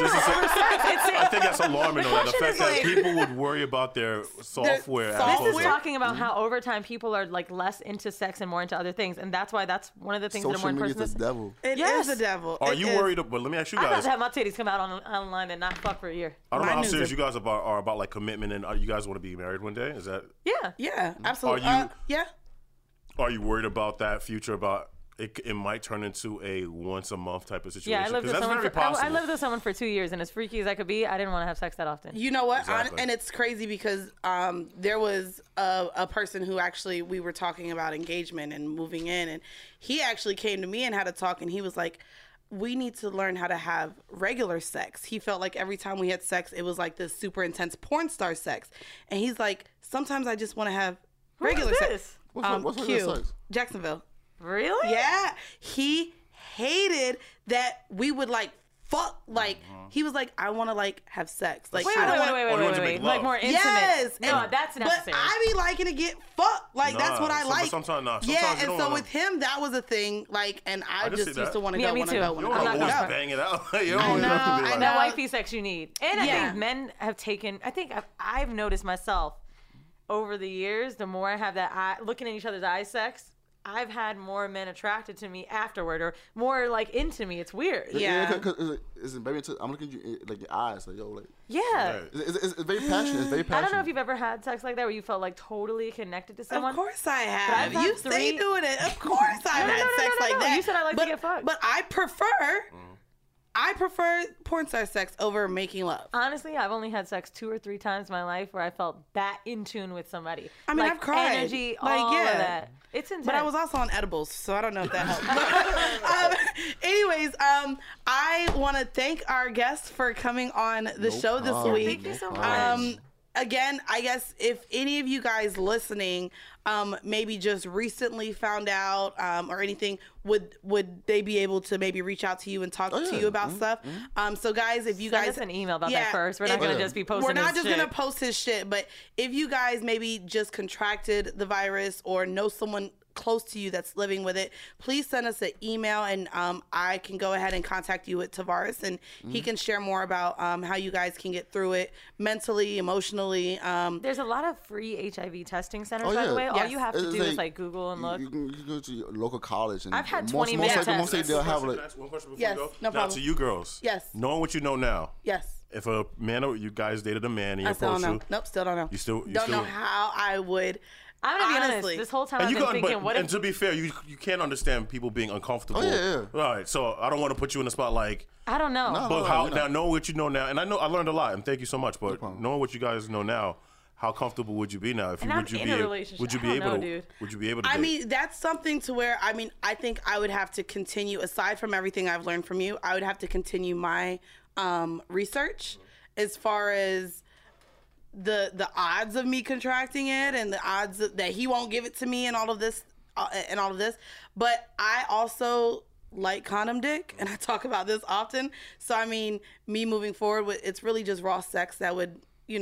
I think that's alarming though. The question fact is, that like- people would worry about their software. software? This is Software? talking about how over time people are like less into sex and more into other things, and that's why that's one of the things that are more Social media important. is the devil. It Yes. is the devil. Are It you is. worried? But let me ask you I'm about guys. to have my titties come out online and not fuck for a year. I don't know Mine how is serious a- you guys are about like commitment, and you guys want to be married one day. Is that? Yeah. Yeah, absolutely. Are you- Yeah. Are you worried about that future? About it might turn into a once a month type of situation. Yeah, I lived with that's someone. very For, I possible. lived with someone for 2 years, and as freaky as I could be, I didn't want to have sex that often. You know what? Exactly. And it's crazy because there was a person who actually, we were talking about engagement and moving in, and he actually came to me and had a talk, and he was like, we need to learn how to have regular sex. He felt like every time we had sex, it was like this super intense porn star sex. And he's like, sometimes I just want to have regular is sex. this? What's Q, regular sex? Jacksonville. Really? Yeah. He hated that we would like fuck. Like, he was like, I want to, like, have sex. Like, Wait, I don't wait. Like, more intimate. Yes. No, that's necessary. But I be liking to get fucked. Like, that's what I like. Sometimes yeah, and so with him, that was a thing. Like, and I just used to want to go. Me too. You don't always bang it out. You don't always have to be like, that wifey sex you need. And I think men have taken, I've noticed myself over the years, the more I have that looking at each other's eyes sex, I've had more men attracted to me afterward, or more like into me. It's weird. Yeah, because it's very. I'm looking at you like your eyes, like yo, like. Yeah. It's very passionate. It's very passionate. I don't know if you've ever had sex like that where you felt like totally connected to someone. Of course I have. But You stay doing it. Of course I've had sex like that. You said I like to get fucked. But I prefer porn star sex over making love. Honestly, I've only had sex 2 or 3 times in my life where I felt that in tune with somebody. I mean, like, I've cried. Energy, all of that. It's intense. But I was also on edibles, so I don't know if that helped. Anyways, I want to thank our guests for coming on the show this week. Thank you so much. Again, I guess if any of you guys listening maybe just recently found out or anything, would they be able to maybe reach out to you and talk to you about stuff? So guys, if you Send guys us an email about that first. We're not going to just be posting We're not just going to post his shit, but if you guys maybe just contracted the virus or know someone close to you that's living with it, please send us an email, and I can go ahead and contact you with Tavares, and he can share more about how you guys can get through it mentally, emotionally. There's a lot of free HIV testing centers, by the way. All you have to do is like Google and look. You can go to your local college, and I've had 20-minute tests. Most likely they'll have like. One question before Yes, you go. no problem. Now, to you girls. Yes. Knowing what you know now. Yes. If a man or you guys dated a man and you I still approached don't know. you. Nope, still don't know. You still don't know how I would. I'm gonna be honestly. honest. This whole time I've been thinking, what if? And to be fair, you can't understand people being uncomfortable. Oh, yeah. All right, so I don't want to put you in the spot like. I don't know. But now knowing what you know now, and I learned a lot, and thank you so much. But knowing what you guys know now, how comfortable would you be now? Would you be able to? I mean, that's something to where I think I would have to continue. Aside from everything I've learned from you, I would have to continue my research as far as the odds of me contracting it and the odds that he won't give it to me and all of this. But I also like condom dick, and I talk about this often. So I mean, me moving forward, it's really just raw sex that would,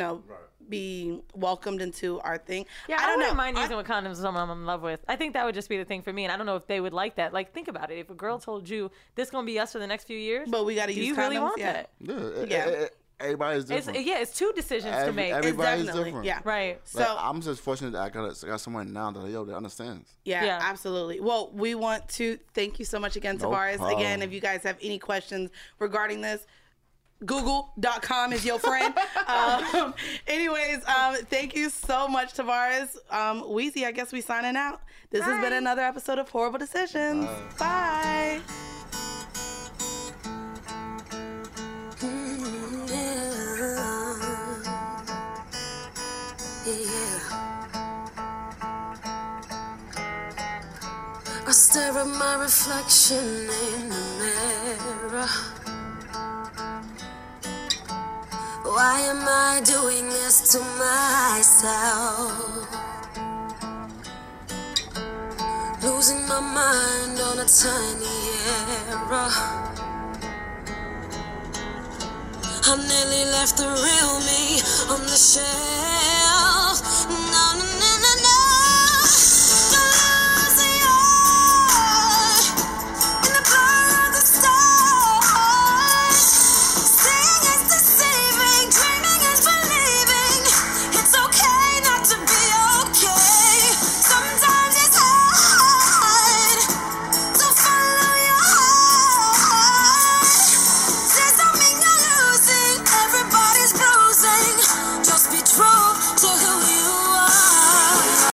be welcomed into our thing. Yeah, I wouldn't mind using with condoms with someone I'm in love with. I think that would just be the thing for me, and I don't know if they would like that. Like, think about it. If a girl told you this gonna be us for the next few years, but we got to use condoms. Do you really want that? Yeah. Everybody's different. It's 2 decisions to make. Everybody's different. Yeah. Right. Like, so I'm just fortunate that I got someone now that that understands. Yeah, absolutely. Well, we want to thank you so much again, Tavares. Problem. Again, if you guys have any questions regarding this, Google.com is your friend. Anyways, thank you so much, Tavares. Weezy, I guess we signing out. This has been another episode of Horrible Decisions. Bye. I stare at my reflection in the mirror. Why am I doing this to myself? Losing my mind on a tiny error. I nearly left the real me on the shelf.